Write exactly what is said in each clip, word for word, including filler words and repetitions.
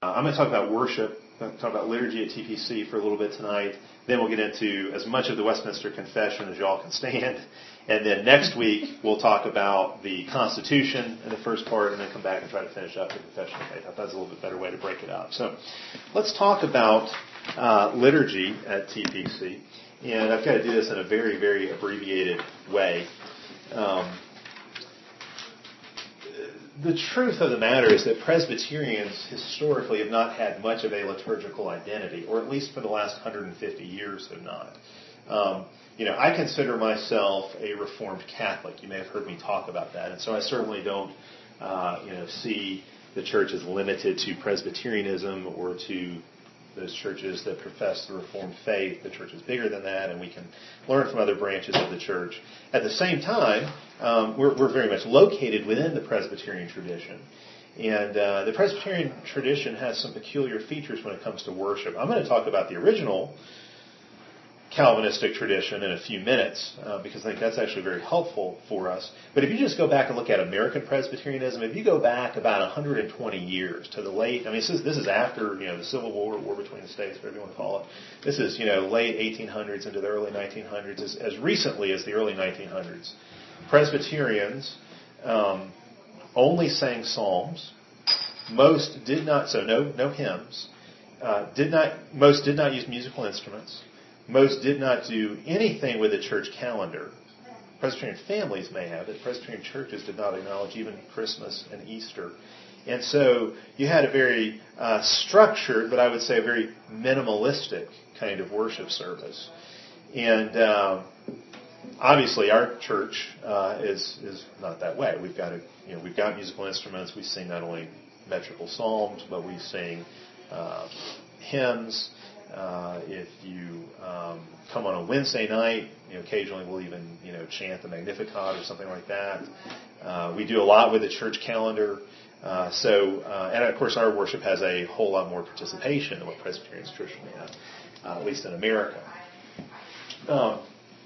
I'm going to talk about worship. I'm going to talk about liturgy at T P C for a little bit tonight. Then we'll get into as much of the Westminster Confession as y'all can stand. And then next week, we'll talk about the Constitution in the first part, and then come back and try to finish up the Confession of Faith. I thought that's a little bit better way to break it up. So let's talk about uh, liturgy at T P C. And I've got to do this in a very, very abbreviated way. Um, the truth of the matter is that Presbyterians historically have not had much of a liturgical identity, or at least for the last one hundred fifty years have not. Um, you know, I consider myself a Reformed Catholic. You may have heard me talk about that. And so I certainly don't, uh, you know, see the church as limited to Presbyterianism or to those churches that profess the Reformed faith. The church is bigger than that, and we can learn from other branches of the church. At the same time, um, we're, we're very much located within the Presbyterian tradition. And uh, the Presbyterian tradition has some peculiar features when it comes to worship. I'm going to talk about the original Calvinistic tradition in a few minutes, uh, because I think that's actually very helpful for us. But if you just go back and look at American Presbyterianism, if you go back about one hundred twenty years to the late, I mean, this is, this is after, you know, the Civil War, war between the states, whatever you want to call it. This is, you know, late eighteen hundreds into the early nineteen hundreds, as, as recently as the early nineteen hundreds. Presbyterians um, only sang psalms. Most did not, so no, no hymns. Uh, did not, most did not use musical instruments. Most did not do anything with the church calendar. Presbyterian families may have it. Presbyterian churches did not acknowledge even Christmas and Easter. And so you had a very uh, structured, but I would say a very minimalistic kind of worship service. And um, obviously our church uh, is is not that way. We've got a, you know we've got musical instruments. We sing not only metrical psalms, but we sing uh, hymns. Uh, if you um, come on a Wednesday night, you know, occasionally we'll even, you know, chant the Magnificat or something like that. Uh, we do a lot with the church calendar. Uh, so, uh, and of course, our worship has a whole lot more participation than what Presbyterians traditionally have, uh, at least in America. Um,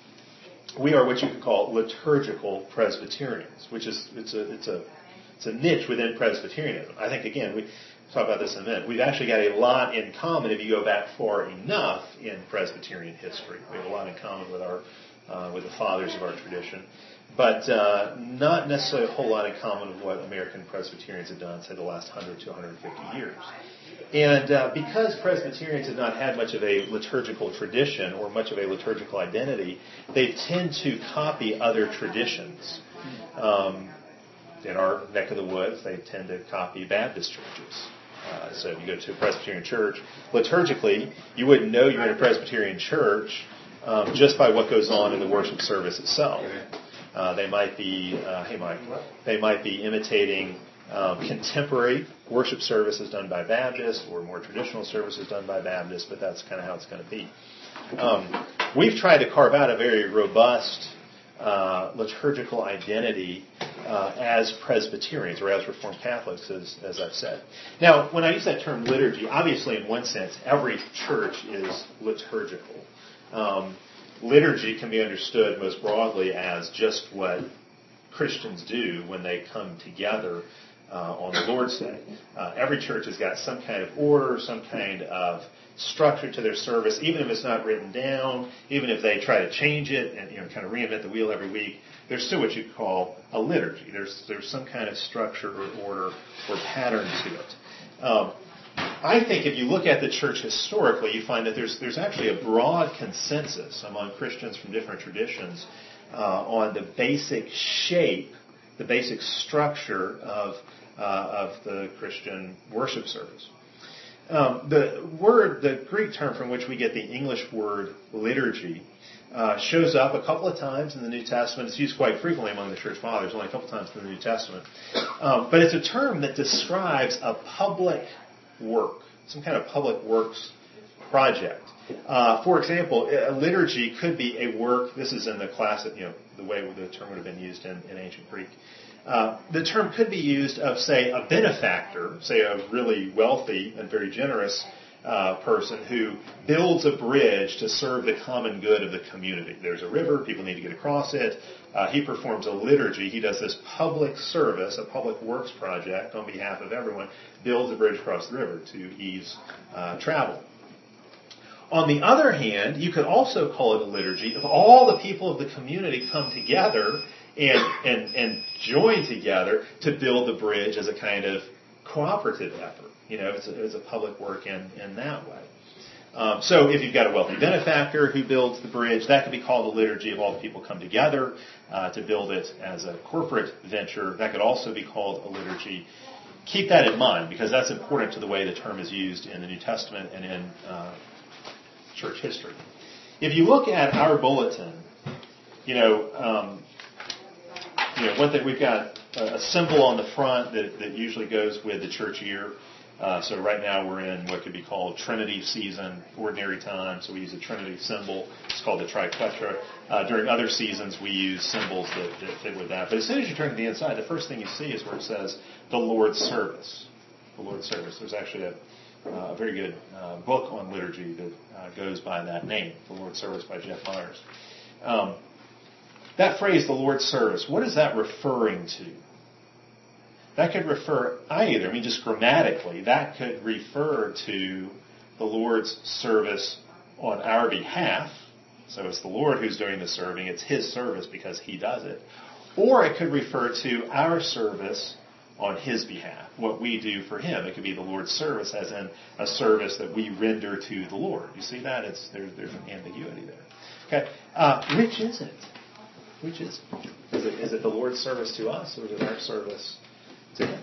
we are what you could call liturgical Presbyterians, which is it's a it's a it's a niche within Presbyterianism. I think again we. Talk about this in a minute. We've actually got a lot in common if you go back far enough in Presbyterian history. We have a lot in common with our uh, with the fathers of our tradition, but uh, not necessarily a whole lot in common with what American Presbyterians have done, say, the last one hundred to one hundred fifty years. And uh, because Presbyterians have not had much of a liturgical tradition or much of a liturgical identity, they tend to copy other traditions. Um, in our neck of the woods, they tend to copy Baptist churches. Uh, so if you go to a Presbyterian church, liturgically, you wouldn't know you're in a Presbyterian church um, just by what goes on in the worship service itself. Uh, they might be, uh, hey Mike, they might be imitating um, contemporary worship services done by Baptists or more traditional services done by Baptists, but that's kind of how it's going to be. Um, we've tried to carve out a very robust uh, liturgical identity Uh, as Presbyterians or as Reformed Catholics, as, as I've said. Now, when I use that term liturgy, obviously in one sense, every church is liturgical. Um, liturgy can be understood most broadly as just what Christians do when they come together uh, on the Lord's Day. Uh, every church has got some kind of order, some kind of structure to their service, even if it's not written down, even if they try to change it and, you know, kind of reinvent the wheel every week. There's still what you call a liturgy. There's there's some kind of structure or order or pattern to it. Um, I think if you look at the church historically, you find that there's there's actually a broad consensus among Christians from different traditions uh, on the basic shape, the basic structure of uh, of the Christian worship service. Um, the word, the Greek term from which we get the English word liturgy, Uh, shows up a couple of times in the New Testament. It's used quite frequently among the church fathers, only a couple of times in the New Testament. Um, but it's a term that describes a public work, some kind of public works project. Uh, for example, a liturgy could be a work, this is in the classic, you know, the way the term would have been used in, in ancient Greek. Uh, the term could be used of, say, a benefactor, say a really wealthy and very generous uh, person who builds a bridge to serve the common good of the community. There's a river, people need to get across it. Uh, he performs a liturgy. He does this public service, a public works project on behalf of everyone, builds a bridge across the river to ease uh, travel. On the other hand, you could also call it a liturgy if all the people of the community come together and, and, and join together to build the bridge as a kind of cooperative effort. You know, it's a, it's a public work in, in that way. Um, so if you've got a wealthy benefactor who builds the bridge, that could be called a liturgy if all the people come together uh, to build it as a corporate venture. That could also be called a liturgy. Keep that in mind because that's important to the way the term is used in the New Testament and in uh, church history. If you look at our bulletin, you know, um, you know, one thing we've got a, a symbol on the front that, that usually goes with the church year. Uh, so right now we're in what could be called Trinity season, ordinary time. So we use a Trinity symbol. It's called the triquetra. Uh, during other seasons we use symbols that, that fit with that. But as soon as you turn to the inside, the first thing you see is where it says the Lord's service. The Lord's service. There's actually a Uh, a very good uh, book on liturgy that uh, goes by that name, The Lord's Service by Jeff Myers. Um, that phrase, the Lord's Service, what is that referring to? That could refer either, I mean just grammatically, that could refer to the Lord's service on our behalf. So it's the Lord who's doing the serving. It's His service because He does it. Or it could refer to our service on His behalf, what we do for Him. It could be the Lord's service, as in a service that we render to the Lord. You see that? It's there, there's an ambiguity there. Okay, uh, which is it? Which is it? Is it is it the Lord's service to us, or is it our service to Him?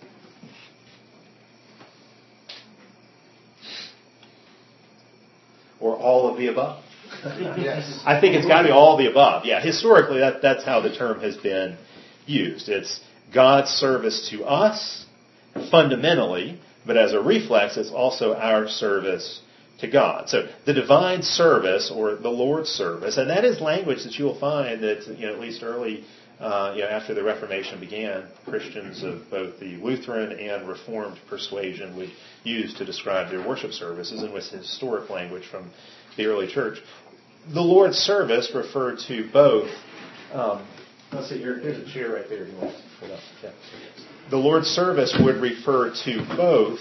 Or all of the above? Yes. I think it's got to be all of the above. Yeah, historically, that that's how the term has been used. It's God's service to us, fundamentally, but as a reflex, it's also our service to God. So the divine service, or the Lord's service, and that is language that you will find that, you know, at least early, uh, you know, after the Reformation began, Christians of both the Lutheran and Reformed persuasion would use to describe their worship services, and was historic language from the early church. The Lord's service referred to both. Um, let's see, here, here's a chair right there. You want to put up? Yeah. The Lord's service would refer to both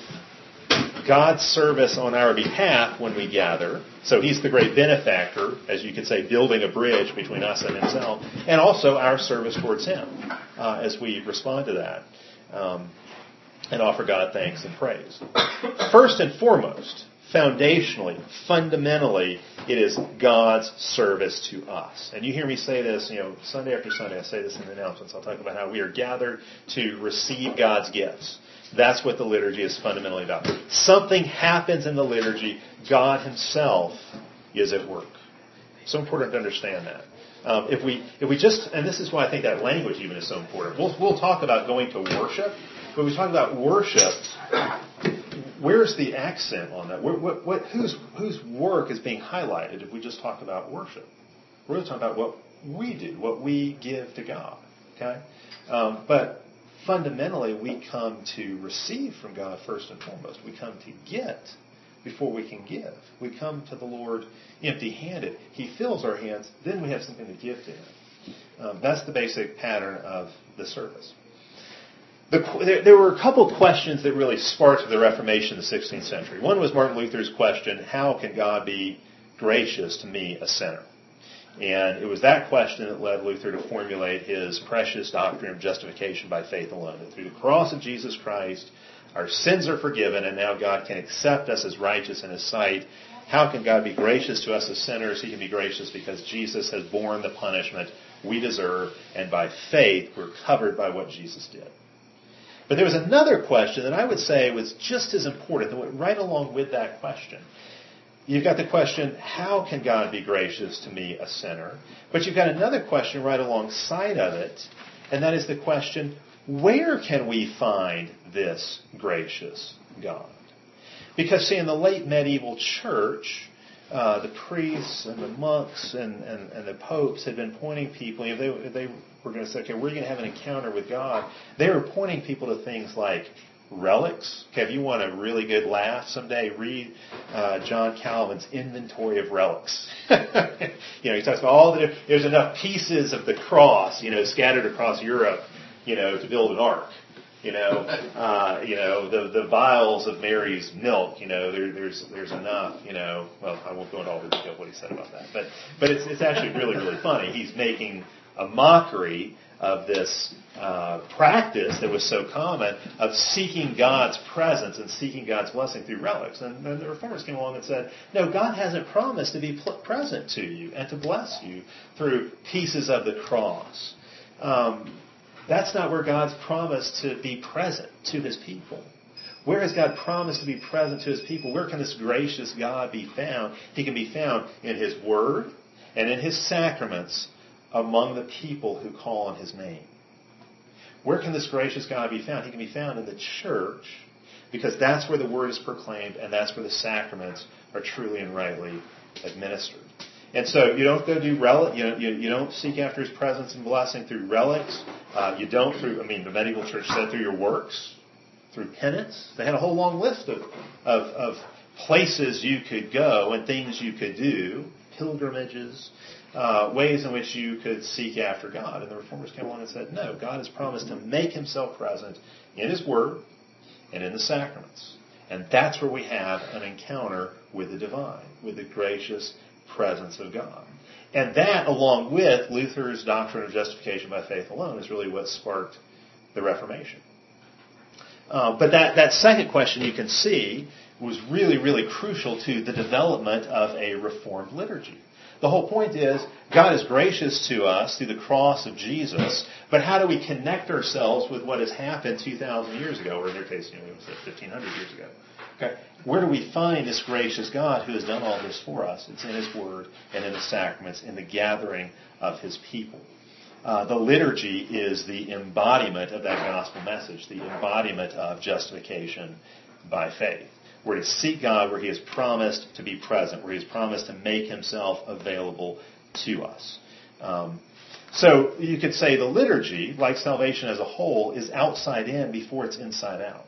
God's service on our behalf when we gather. So He's the great benefactor, as you could say, building a bridge between us and Himself, and also our service towards Him uh, as we respond to that um, and offer God thanks and praise. First and foremost, foundationally, fundamentally, it is God's service to us. And you hear me say this, you know, Sunday after Sunday. I say this in the announcements. I'll talk about how we are gathered to receive God's gifts. That's what the liturgy is fundamentally about. Something happens in the liturgy. God Himself is at work. So important to understand that. Um, if we if we just, and this is why I think that language even is so important. We'll we'll talk about going to worship. When we talk about worship, where's the accent on that? What, what, what, whose, whose work is being highlighted if we just talk about worship? We're really talking about what we do, what we give to God. Okay, um, but fundamentally, we come to receive from God first and foremost. We come to get before we can give. We come to the Lord empty-handed. He fills our hands, then we have something to give to Him. Um, that's the basic pattern of the service. The, there, there were a couple questions that really sparked the Reformation in the sixteenth century. One was Martin Luther's question, how can God be gracious to me, a sinner? And it was that question that led Luther to formulate his precious doctrine of justification by faith alone. That through the cross of Jesus Christ, our sins are forgiven, and now God can accept us as righteous in His sight. How can God be gracious to us as sinners? He can be gracious because Jesus has borne the punishment we deserve, and by faith we're covered by what Jesus did. But there was another question that I would say was just as important, that went right along with that question. You've got the question, how can God be gracious to me, a sinner? But you've got another question right alongside of it, and that is the question, where can we find this gracious God? Because, see, in the late medieval church, uh, the priests and the monks and, and, and the popes had been pointing people, you know, they, they were going to say, okay, we're going to have an encounter with God. They were pointing people to things like relics. Okay, if you want a really good laugh someday, read uh, John Calvin's Inventory of Relics. You know, he talks about all the, there's enough pieces of the cross, you know, scattered across Europe, you know, to build an ark. You know, uh, you know the the vials of Mary's milk. You know, there, there's there's enough. You know, well, I won't go into all the detail of what he said about that, but but it's it's actually really really funny. He's making a mockery of this uh, practice that was so common of seeking God's presence and seeking God's blessing through relics. And then the Reformers came along and said, no, God hasn't promised to be pl- present to you and to bless you through pieces of the cross. Um, That's not where God's promised to be present to His people. Where has God promised to be present to His people? Where can this gracious God be found? He can be found in His Word and in His sacraments among the people who call on His name. Where can this gracious God be found? He can be found in the church, because that's where the Word is proclaimed and that's where the sacraments are truly and rightly administered. And so you don't go do relic. You know, you, you don't seek after His presence and blessing through relics. Uh, you don't through. I mean, the medieval church said through your works, through penance. They had a whole long list of of, of places you could go and things you could do, pilgrimages, uh, ways in which you could seek after God. And the Reformers came along and said, no, God has promised to make Himself present in His Word and in the sacraments, and that's where we have an encounter with the divine, with the gracious presence of God. And that, along with Luther's doctrine of justification by faith alone, is really what sparked the Reformation. Uh, but that, that second question, you can see, was really, really crucial to the development of a Reformed liturgy. The whole point is, God is gracious to us through the cross of Jesus, but how do we connect ourselves with what has happened two thousand years ago, or in their case, you know, it was fifteen hundred years ago? Okay. Where do we find this gracious God who has done all this for us? It's in His Word and in the sacraments, in the gathering of His people. Uh, the liturgy is the embodiment of that gospel message, the embodiment of justification by faith. We're to seek God where He has promised to be present, where He has promised to make Himself available to us. Um, so you could say the liturgy, like salvation as a whole, is outside in before it's inside out.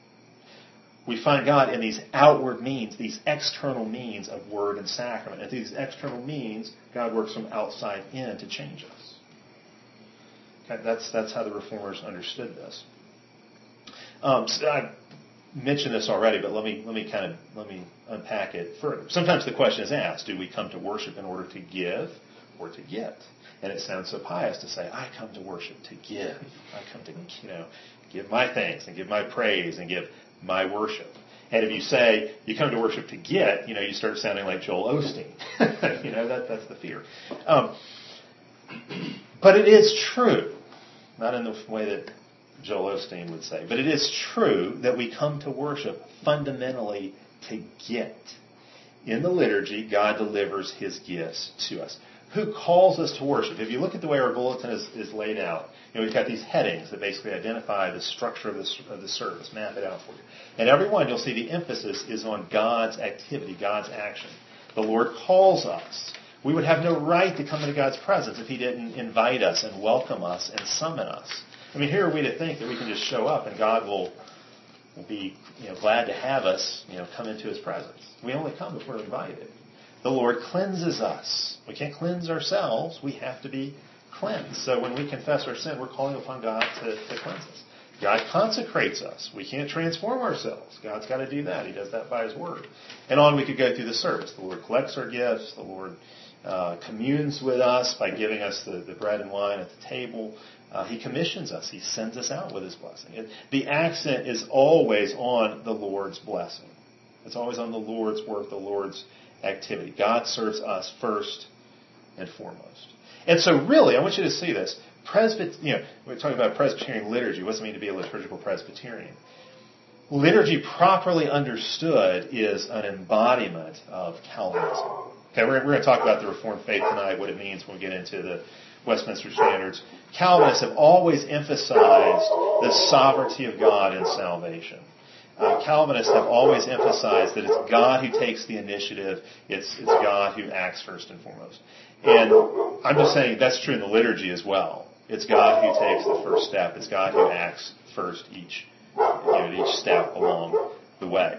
We find God in these outward means, these external means of word and sacrament. And through these external means, God works from outside in to change us. Okay, that's that's how the Reformers understood this. Um, so I mentioned this already, but let me let me kind of let me unpack it further. Sometimes the question is asked: do we come to worship in order to give or to get? And it sounds so pious to say, "I come to worship to give. I come to you know give my thanks and give my praise and give my worship." And if you say you come to worship to get, you know, you start sounding like Joel Osteen. you know, that that's the fear. Um, but it is true, not in the way that Joel Osteen would say, but it is true that we come to worship fundamentally to get. In the liturgy, God delivers His gifts to us. Who calls us to worship? If you look at the way our bulletin is, is laid out, you know, we've got these headings that basically identify the structure of the, of the service, map it out for you. And every one, you'll see the emphasis is on God's activity, God's action. The Lord calls us. We would have no right to come into God's presence if He didn't invite us and welcome us and summon us. I mean, here are we to think that we can just show up and God will, will be you know, glad to have us you know, come into His presence. We only come if we're invited. The Lord cleanses us. We can't cleanse ourselves. We have to be cleansed. So when we confess our sin, we're calling upon God to, to cleanse us. God consecrates us. We can't transform ourselves. God's got to do that. He does that by His Word. And on we could go through the service. The Lord collects our gifts. The Lord uh, communes with us by giving us the, the bread and wine at the table. Uh, he commissions us. He sends us out with His blessing. It, the accent is always on the Lord's blessing. It's always on the Lord's work, the Lord's activity. God serves us first and foremost. And so really, I want you to see this. Presbyt- you know, we're talking about Presbyterian liturgy. What does it mean to be a liturgical Presbyterian? Liturgy properly understood is an embodiment of Calvinism. Okay, we're, we're going to talk about the Reformed faith tonight, what it means when we get into the Westminster Standards. Calvinists have always emphasized the sovereignty of God in salvation. Uh, Calvinists have always emphasized that it's God who takes the initiative. It's, it's God who acts first and foremost. And I'm just saying that's true in the liturgy as well. It's God who takes the first step. It's God who acts first each you know, at each step along the way.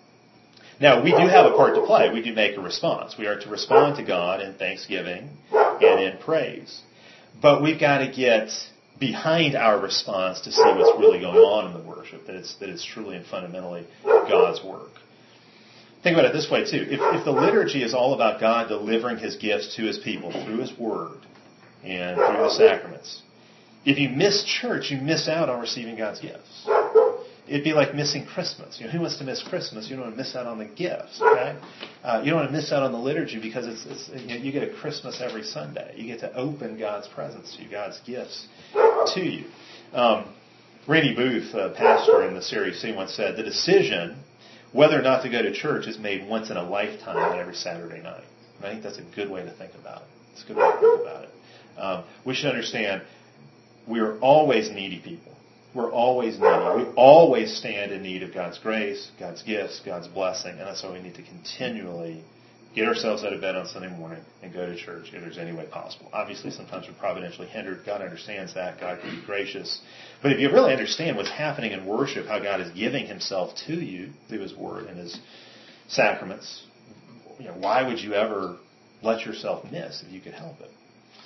Now, we do have a part to play. We do make a response. We are to respond to God in thanksgiving and in praise. But we've got to get behind our response to see what's really going on in the worship, that it's, that it's truly and fundamentally God's work. Think about it this way, too. If, if the liturgy is all about God delivering his gifts to his people through his word and through the sacraments, if you miss church, you miss out on receiving God's gifts. It'd be like missing Christmas. You know, who wants to miss Christmas? You don't want to miss out on the gifts, okay? Uh, you don't want to miss out on the liturgy because it's, it's you, know, you get a Christmas every Sunday. You get to open God's presence to you, God's gifts to you. Um, Randy Booth, a pastor in the Series C, once said, the decision whether or not to go to church is made once in a lifetime, not every Saturday night. And I think that's a good way to think about it. It's a good way to think about it. Um, we should understand we are always needy people. We're always needy. We always stand in need of God's grace, God's gifts, God's blessing, and that's why we need to continually get ourselves out of bed on Sunday morning and go to church if there's any way possible. Obviously, sometimes we're providentially hindered. God understands that. God can be gracious. But if you really understand what's happening in worship, how God is giving himself to you through his word and his sacraments, you know, why would you ever let yourself miss if you could help it?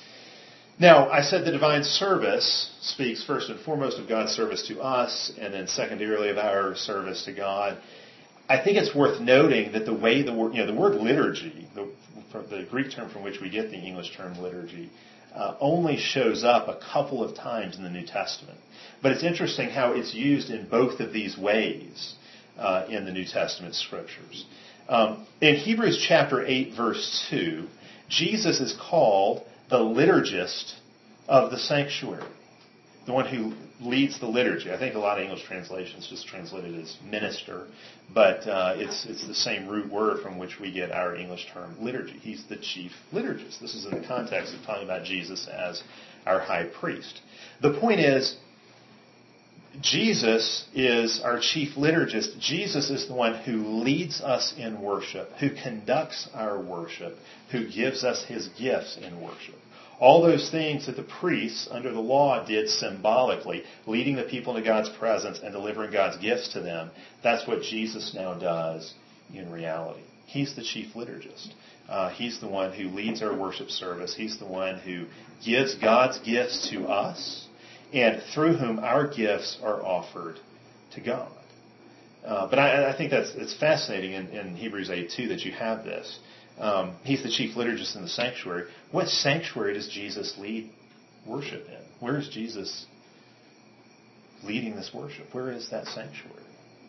Now, I said the divine service speaks first and foremost of God's service to us, and then secondarily of our service to God. I think it's worth noting that the way the word, you know, the word liturgy, the, the Greek term from which we get the English term liturgy, uh, only shows up a couple of times in the New Testament. But it's interesting how it's used in both of these ways uh, in the New Testament scriptures. Um, in Hebrews chapter eight, verse two, Jesus is called the liturgist of the sanctuary, the one who leads the liturgy. I think a lot of English translations just translate it as minister, but uh, it's it's the same root word from which we get our English term liturgy. He's the chief liturgist. This is in the context of talking about Jesus as our high priest. The point is, Jesus is our chief liturgist. Jesus is the one who leads us in worship, who conducts our worship, who gives us his gifts in worship. All those things that the priests under the law did symbolically, leading the people into God's presence and delivering God's gifts to them, that's what Jesus now does in reality. He's the chief liturgist. Uh, he's the one who leads our worship service. He's the one who gives God's gifts to us, and through whom our gifts are offered to God. Uh, but I, I think that's it's fascinating in, in Hebrews eight two that you have this. Um, he's the chief liturgist in the sanctuary. What sanctuary does Jesus lead worship in? Where is Jesus leading this worship? Where is that sanctuary?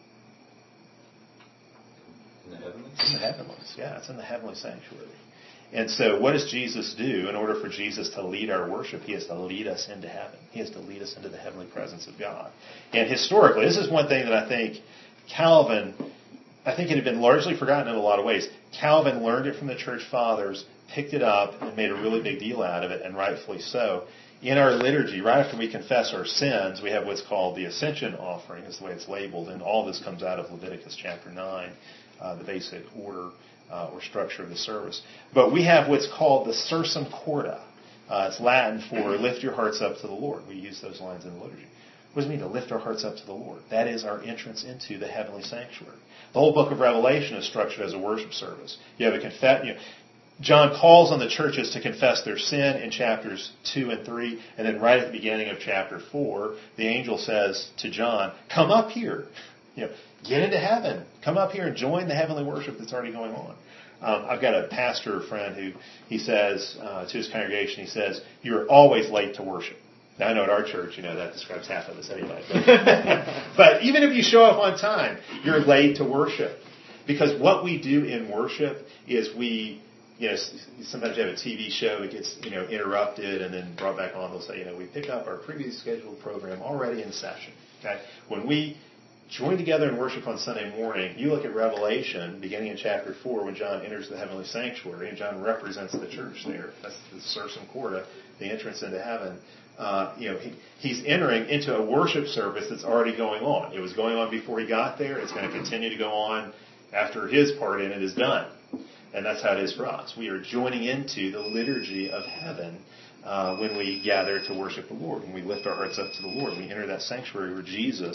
In the heavenlies? It's in the heavenlies, yeah. It's in the heavenly sanctuary. And so what does Jesus do? In order for Jesus to lead our worship, he has to lead us into heaven. He has to lead us into the heavenly presence of God. And historically, this is one thing that I think Calvin, I think it had been largely forgotten in a lot of ways. Calvin learned it from the church fathers, picked it up, and made a really big deal out of it, and rightfully so. In our liturgy, right after we confess our sins, we have what's called the Ascension Offering, is the way it's labeled, and all this comes out of Leviticus chapter nine, uh, the basic order Uh, or structure of the service. But we have what's called the Sursum Corda. Uh, it's Latin for lift your hearts up to the Lord. We use those lines in the liturgy. What does it mean to lift our hearts up to the Lord? That is our entrance into the heavenly sanctuary. The whole book of Revelation is structured as a worship service. You have a confess. You know, John calls on the churches to confess their sin in chapters two and three, and then right at the beginning of chapter four, the angel says to John, "Come up here. You know, get into heaven. Come up here and join the heavenly worship that's already going on." Um, I've got a pastor friend who he says uh, to his congregation, he says, "You're always late to worship." Now, I know at our church, you know, that describes half of us anyway. But, but even if you show up on time, you're late to worship. Because what we do in worship is we, you know, sometimes you have a T V show, it gets, you know, interrupted and then brought back on. They'll say, you know, we pick up our previous scheduled program already in session. Okay, when we join together in worship on Sunday morning, you look at Revelation, beginning in chapter four, when John enters the heavenly sanctuary, and John represents the church there. That's the Sursum Corda, the entrance into heaven. Uh, you know, he, he's entering into a worship service that's already going on. It was going on before he got there. It's going to continue to go on after his part in it is done. And that's how it is for us. We are joining into the liturgy of heaven uh, when we gather to worship the Lord. When we lift our hearts up to the Lord, we enter that sanctuary where Jesus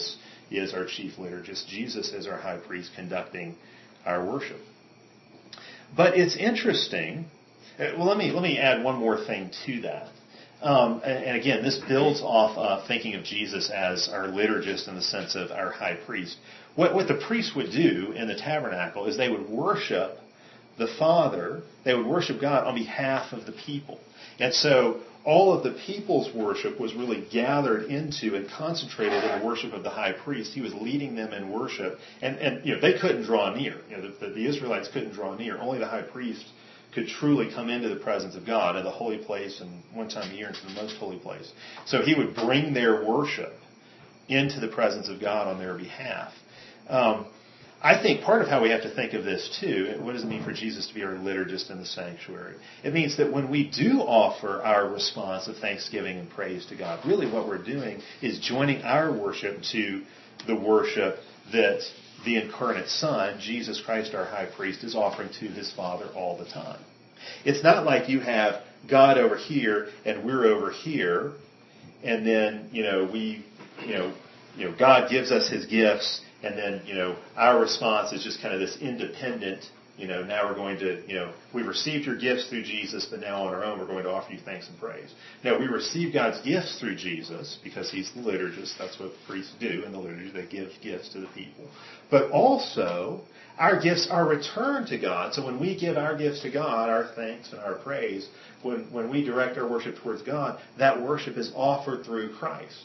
is our chief liturgist. Jesus is our high priest conducting our worship. But it's interesting. Well, let me let me add one more thing to that. Um, and, and again, this builds off of thinking of Jesus as our liturgist in the sense of our high priest. What, what the priests would do in the tabernacle is they would worship the Father, they would worship God on behalf of the people. And so all of the people's worship was really gathered into and concentrated in the worship of the high priest. He was leading them in worship. And, and you know, they couldn't draw near. You know, the, the Israelites couldn't draw near. Only the high priest could truly come into the presence of God in the holy place and one time a year into the most holy place. So he would bring their worship into the presence of God on their behalf. Um, I think part of how we have to think of this too, what does it mean for Jesus to be our liturgist in the sanctuary? It means that when we do offer our response of thanksgiving and praise to God, really what we're doing is joining our worship to the worship that the incarnate Son, Jesus Christ, our high priest, is offering to his Father all the time. It's not like you have God over here and we're over here, and then, you know, we, you know, you know, God gives us his gifts, and then, you know, our response is just kind of this independent, you know, now we're going to, you know, we received your gifts through Jesus, but now on our own we're going to offer you thanks and praise. No, we receive God's gifts through Jesus because he's the liturgist. That's what priests do in the liturgy. They give gifts to the people. But also, our gifts are returned to God. So when we give our gifts to God, our thanks and our praise, when, when we direct our worship towards God, that worship is offered through Christ.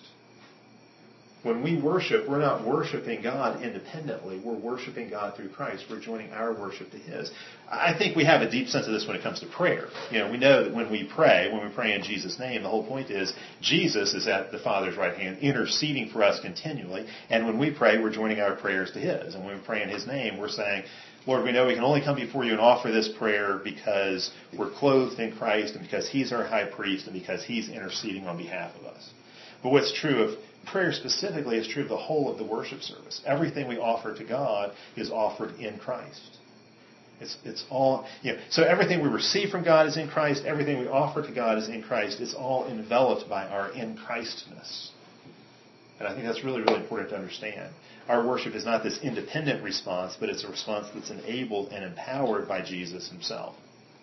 When we worship, we're not worshiping God independently. We're worshiping God through Christ. We're joining our worship to his. I think we have a deep sense of this when it comes to prayer. You know, we know that when we pray, when we pray in Jesus' name, the whole point is Jesus is at the Father's right hand interceding for us continually. And when we pray, we're joining our prayers to his. And when we pray in his name, we're saying, Lord, we know we can only come before you and offer this prayer because we're clothed in Christ and because he's our high priest and because he's interceding on behalf of us. But what's true of prayer specifically is true of the whole of the worship service. Everything we offer to God is offered in Christ. It's it's all, you know, so everything we receive from God is in Christ. Everything we offer to God is in Christ. It's all enveloped by our in Christness. And I think that's really, really important to understand. Our worship is not this independent response, but it's a response that's enabled and empowered by Jesus himself.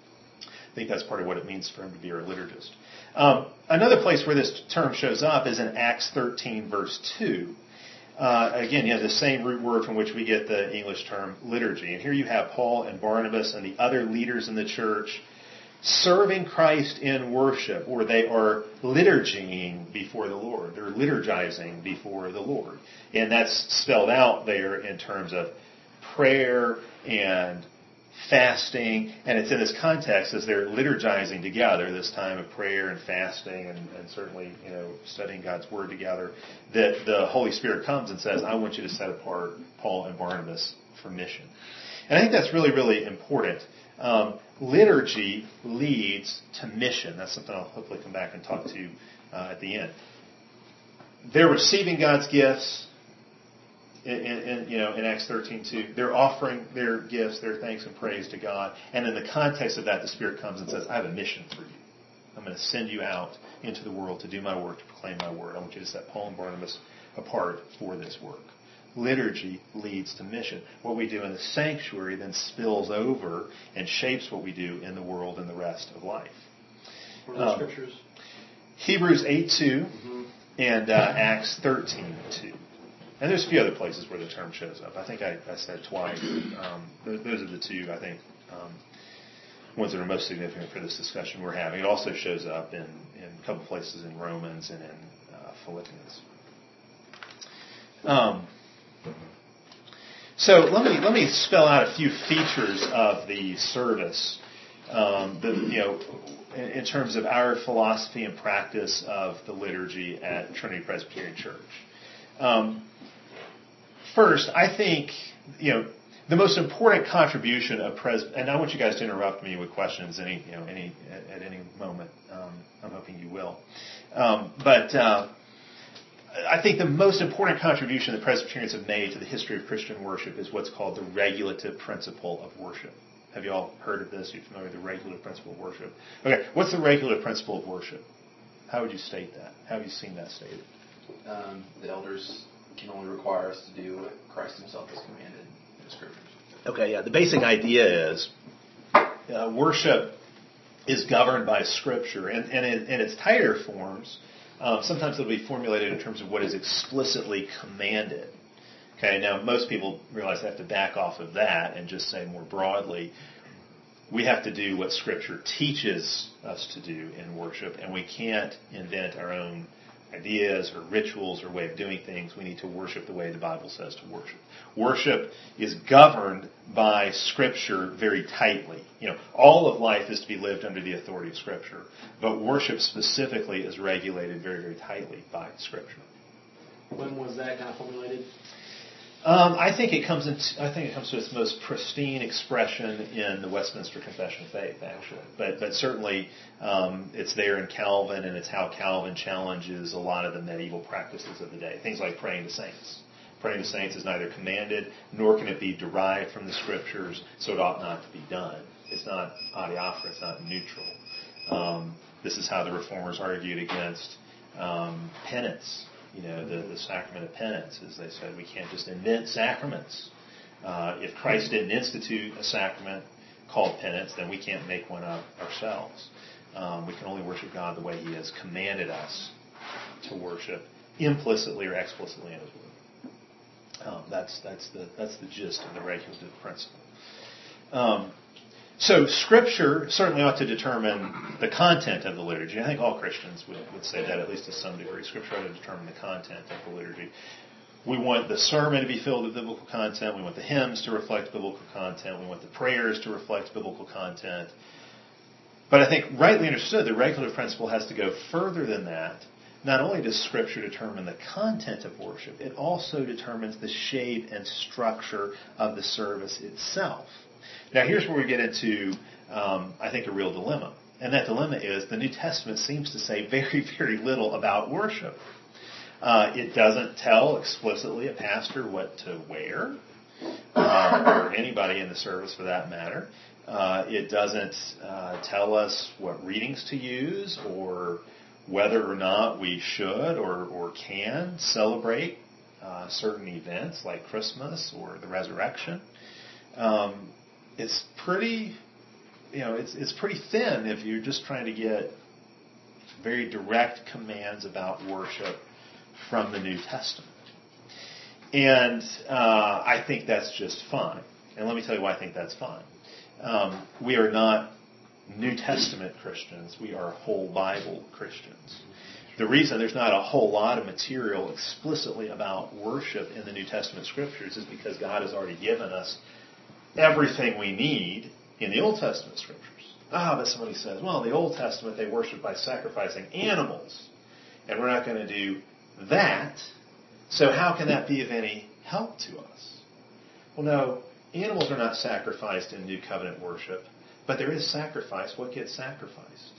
I think that's part of what it means for him to be our liturgist. Um, another place where this term shows up is in Acts thirteen, verse two. Uh, again, you have the same root word from which we get the English term liturgy. And here you have Paul and Barnabas and the other leaders in the church serving Christ in worship, or they are liturgying before the Lord. They're liturgizing before the Lord. And that's spelled out there in terms of prayer and fasting, and it's in this context as they're liturgizing together, this time of prayer and fasting and, and certainly, you know, studying God's Word together, that the Holy Spirit comes and says, I want you to set apart Paul and Barnabas for mission. And I think that's really, really important. Um, liturgy leads to mission. That's something I'll hopefully come back and talk to uh, at the end. They're receiving God's gifts. In, in, you know, in Acts thirteen two, they're offering their gifts, their thanks and praise to God. And in the context of that, the Spirit comes and says, I have a mission for you. I'm going to send you out into the world to do my work, to proclaim my word. I want you to set Paul and Barnabas apart for this work. Liturgy leads to mission. What we do in the sanctuary then spills over and shapes what we do in the world and the rest of life. What are the um, scriptures? Hebrews eight two mm-hmm. and uh, Acts thirteen two. And there's a few other places where the term shows up. I think I, I said twice. Um, those, those are the two, I think, um, ones that are most significant for this discussion we're having. It also shows up in, in a couple places in Romans and in uh, Philippians. Um, so let me let me spell out a few features of the service, um, the, you know, in, in terms of our philosophy and practice of the liturgy at Trinity Presbyterian Church. Um, First, I think, you know, the most important contribution of pres, and I want you guys to interrupt me with questions any, you know, any at, at any moment. Um, I'm hoping you will. Um, but uh, I think the most important contribution that Presbyterians have made to the history of Christian worship is what's called the regulative principle of worship. Have you all heard of this? Are you familiar with the regulative principle of worship? Okay, what's the regulative principle of worship? How would you state that? How have you seen that stated? Um, the elders can only require us to do what Christ himself has commanded in the Scriptures. Okay, yeah. The basic idea is uh, worship is governed by Scripture, and, and in, in its tighter forms, um, sometimes it'll be formulated in terms of what is explicitly commanded. Okay, now most people realize they have to back off of that and just say more broadly, we have to do what Scripture teaches us to do in worship, and we can't invent our own ideas or rituals or way of doing things. We need to worship the way the Bible says to worship. Worship is governed by Scripture very tightly. You know, all of life is to be lived under the authority of Scripture, but worship specifically is regulated very, very tightly by Scripture. When was that kind of formulated? Um, I think it comes into, I think it comes to its most pristine expression in the Westminster Confession of Faith, actually. But but certainly um, it's there in Calvin, and it's how Calvin challenges a lot of the medieval practices of the day. Things like praying to saints. Praying to saints is neither commanded nor can it be derived from the Scriptures, so it ought not to be done. It's not adiaphora, it's not neutral. Um, this is how the Reformers argued against um, penance. You know, the, the sacrament of penance, as they said, we can't just invent sacraments. Uh, if Christ didn't institute a sacrament called penance, then we can't make one up ourselves. Um, we can only worship God the way He has commanded us to worship, implicitly or explicitly in His Word. Um, that's that's the that's the gist of the regulative principle. Um, So Scripture certainly ought to determine the content of the liturgy. I think all Christians would, would say that, at least to some degree. Scripture ought to determine the content of the liturgy. We want the sermon to be filled with biblical content. We want the hymns to reflect biblical content. We want the prayers to reflect biblical content. But I think, rightly understood, the regulative principle has to go further than that. Not only does Scripture determine the content of worship, it also determines the shape and structure of the service itself. Now, here's where we get into, um, I think, a real dilemma. And that dilemma is the New Testament seems to say very, very little about worship. Uh, it doesn't tell explicitly a pastor what to wear, uh, or anybody in the service for that matter. Uh, it doesn't uh, tell us what readings to use or whether or not we should or, or can celebrate uh, certain events like Christmas or the resurrection. Um, It's pretty, you know, it's it's pretty thin if you're just trying to get very direct commands about worship from the New Testament. And uh, I think that's just fine. And let me tell you why I think that's fine. Um, we are not New Testament Christians. We are whole Bible Christians. The reason there's not a whole lot of material explicitly about worship in the New Testament Scriptures is because God has already given us everything we need in the Old Testament Scriptures. Ah, but somebody says, well, in the Old Testament they worship by sacrificing animals, and we're not going to do that, so how can that be of any help to us? Well, no, animals are not sacrificed in New Covenant worship, but there is sacrifice. What gets sacrificed?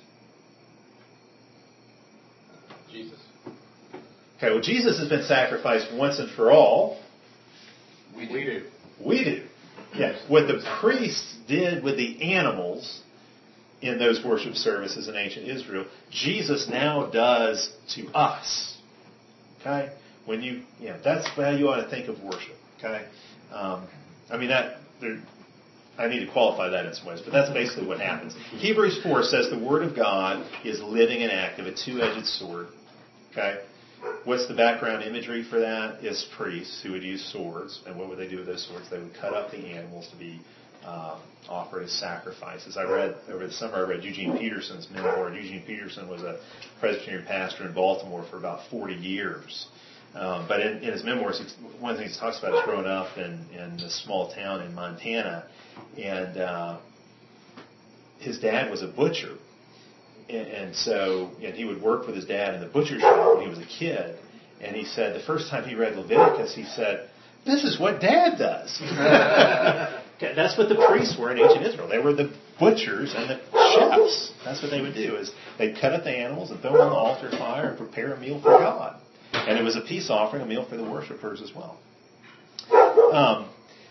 Jesus. Okay, well, Jesus has been sacrificed once and for all. We do. We do. We do. Yeah, what the priests did with the animals in those worship services in ancient Israel, Jesus now does to us. Okay, when you, you know, that's how you ought to think of worship. Okay, um, I mean that. There, I need to qualify that in some ways, but that's basically what happens. Hebrews four says the Word of God is living and active, a two-edged sword. Okay. What's the background imagery for that? Is priests who would use swords. And what would they do with those swords? They would cut up the animals to be um, offered as sacrifices. I read, over the summer, I read Eugene Peterson's memoir. Eugene Peterson was a Presbyterian pastor in Baltimore for about forty years. Um, but in, in his memoirs, one of the things he talks about is growing up in, in this small town in Montana. And uh, his dad was a butcher. And so, and he would work with his dad in the butcher shop when he was a kid. And he said the first time he read Leviticus, he said, "This is what Dad does." That's what the priests were in ancient Israel. They were the butchers and the chefs. That's what they would do, is they'd cut up the animals and throw them on the altar fire and prepare a meal for God. And it was a peace offering, a meal for the worshipers as well. Um,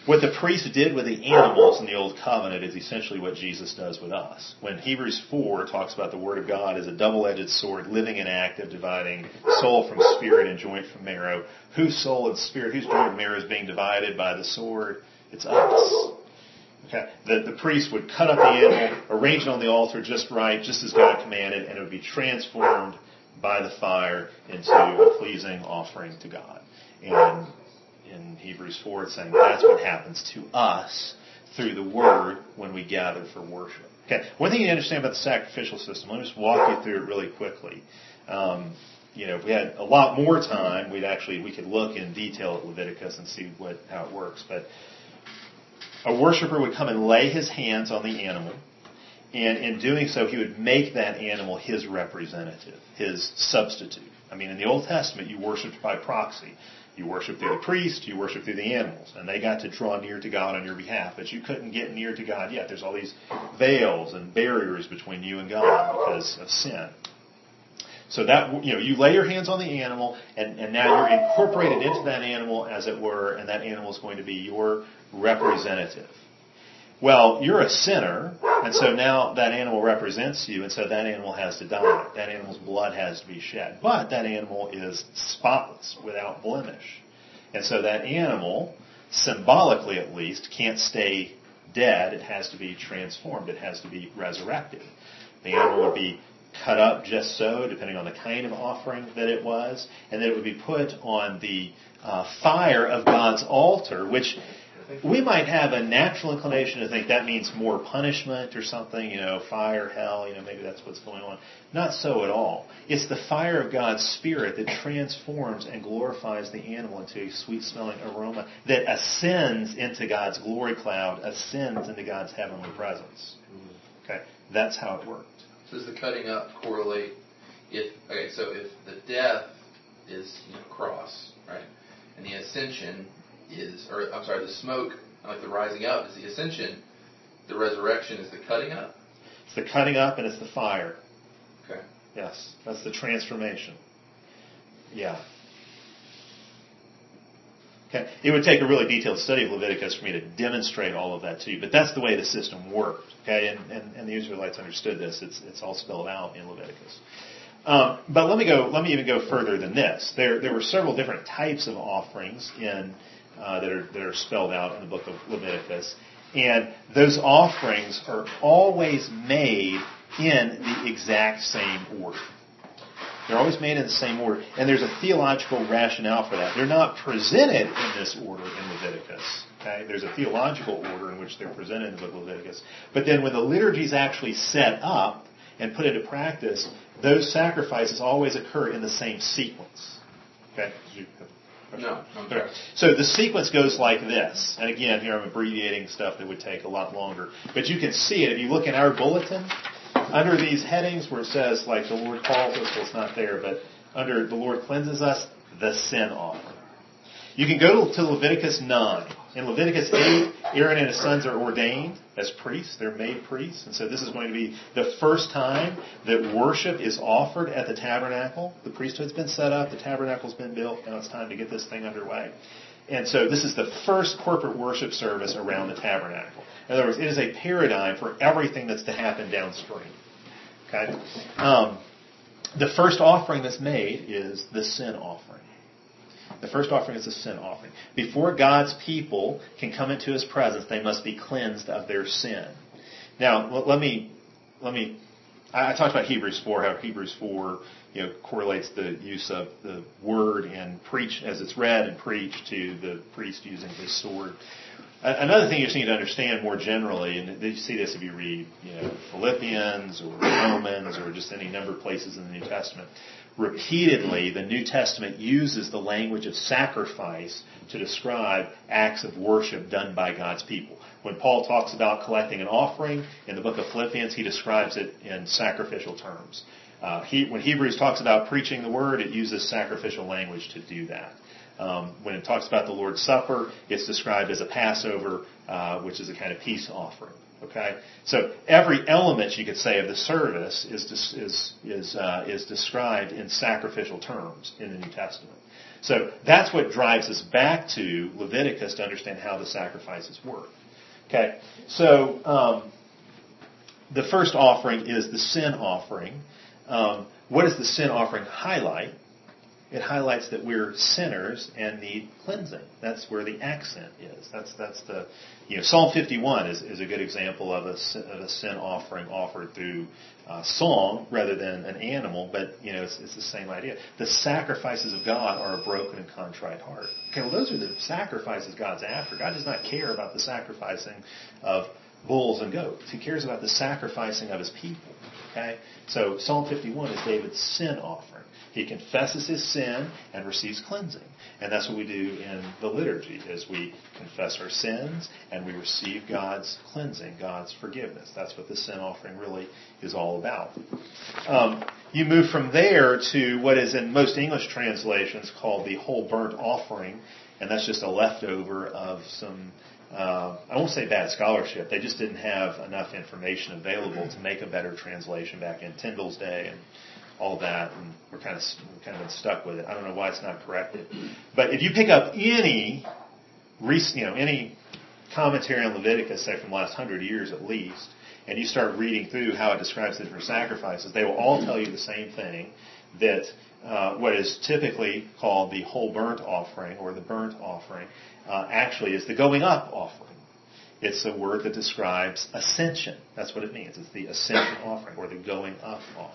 What the priest did with the animals in the Old Covenant is essentially what Jesus does with us. When Hebrews four talks about the Word of God as a double-edged sword, living and active, dividing soul from spirit and joint from marrow, whose soul and spirit, whose joint and marrow is being divided by the sword? It's us. Okay. The, the priest would cut up the animal, arrange it on the altar just right, just as God commanded, and it would be transformed by the fire into a pleasing offering to God. And in Hebrews four, it's saying that's what happens to us through the Word when we gather for worship. Okay, one thing you understand about the sacrificial system, let me just walk you through it really quickly. Um, you know, if we had a lot more time, we'd actually, we could look in detail at Leviticus and see what how it works. But a worshiper would come and lay his hands on the animal, and in doing so, he would make that animal his representative, his substitute. I mean, in the Old Testament, you worshipped by proxy. You worship through the priest, you worship through the animals, and they got to draw near to God on your behalf. But you couldn't get near to God yet. There's all these veils and barriers between you and God because of sin. So that, you know, you lay your hands on the animal, and, and now you're incorporated into that animal, as it were, and that animal is going to be your representative. Well, you're a sinner, and so now that animal represents you, and so that animal has to die. That animal's blood has to be shed. But that animal is spotless, without blemish. And so that animal, symbolically at least, can't stay dead. It has to be transformed. It has to be resurrected. The animal would be cut up just so, depending on the kind of offering that it was, and then it would be put on the uh, fire of God's altar, which we might have a natural inclination to think that means more punishment or something, you know, fire, hell, you know, maybe that's what's going on. Not so at all. It's the fire of God's Spirit that transforms and glorifies the animal into a sweet-smelling aroma that ascends into God's glory cloud, ascends into God's heavenly presence. Okay, that's how it worked. So does the cutting up correlate if, okay, so if the death is, you know, cross, right, and the ascension is, or I'm sorry, the smoke, like the rising up, is the ascension. The resurrection is the cutting up. It's the cutting up and it's the fire. Okay. Yes, that's the transformation. Yeah. Okay. It would take a really detailed study of Leviticus for me to demonstrate all of that to you, but that's the way the system worked. Okay, and, and, and the Israelites understood this. It's it's all spelled out in Leviticus. Um, but let me go. Let me even go further than this. There there were several different types of offerings in. Uh, that are that are spelled out in the book of Leviticus, and those offerings are always made in the exact same order. They're always made in the same order, and there's a theological rationale for that. They're not presented in this order in Leviticus. Okay, there's a theological order in which they're presented in the book of Leviticus, but then when the liturgy is actually set up and put into practice, those sacrifices always occur in the same sequence. Okay. No. Okay. So the sequence goes like this. And again, here I'm abbreviating stuff that would take a lot longer. But you can see it. If you look in our bulletin, under these headings where it says, like, the Lord calls us, well, it's not there, but under the Lord cleanses us, the sin offering. You can go to Leviticus nine. In Leviticus eight, Aaron and his sons are ordained as priests. They're made priests. And so this is going to be the first time that worship is offered at the tabernacle. The priesthood's been set up. The tabernacle's been built. Now it's time to get this thing underway. And so this is the first corporate worship service around the tabernacle. In other words, it is a paradigm for everything that's to happen downstream. Okay? Um, the first offering that's made is the sin offering. The first offering is a sin offering. Before God's people can come into His presence, they must be cleansed of their sin. Now, let me, let me. I talked about Hebrews four, how Hebrews four, you know, correlates the use of the word and preach as it's read and preached to the priest using his sword. Another thing you just need to understand more generally, and you see this if you read, you know, Philippians or Romans or just any number of places in the New Testament. Repeatedly, the New Testament uses the language of sacrifice to describe acts of worship done by God's people. When Paul talks about collecting an offering in the book of Philippians, he describes it in sacrificial terms. Uh, he, when Hebrews talks about preaching the word, it uses sacrificial language to do that. Um, when it talks about the Lord's Supper, it's described as a Passover, uh, which is a kind of peace offering. Okay, so every element you could say of the service is is is uh, is described in sacrificial terms in the New Testament. So that's what drives us back to Leviticus to understand how the sacrifices work. Okay, so um, the first offering is the sin offering. Um, what does the sin offering highlight? It highlights that we're sinners and need cleansing. That's where the accent is. That's that's the you know Psalm fifty-one is, is a good example of a, of a sin offering offered through uh, song rather than an animal. But you know it's, it's the same idea. The sacrifices of God are a broken and contrite heart. Okay, well those are the sacrifices God's after. God does not care about the sacrificing of bulls and goats. He cares about the sacrificing of His people. Okay, so Psalm fifty-one is David's sin offering. He confesses his sin and receives cleansing. And that's what we do in the liturgy, is we confess our sins and we receive God's cleansing, God's forgiveness. That's what the sin offering really is all about. Um, you move from there to what is in most English translations called the whole burnt offering, and that's just a leftover of some, uh, I won't say bad scholarship. They just didn't have enough information available to make a better translation back in Tyndale's day and all that, and we're kind of we're kind of been stuck with it. I don't know why it's not corrected. But if you pick up any, you know, any commentary on Leviticus, say from the last hundred years at least, and you start reading through how it describes the different sacrifices, they will all tell you the same thing, that uh, what is typically called the whole burnt offering or the burnt offering uh, actually is the going up offering. It's a word that describes ascension. That's what it means. It's the ascension offering or the going up offering.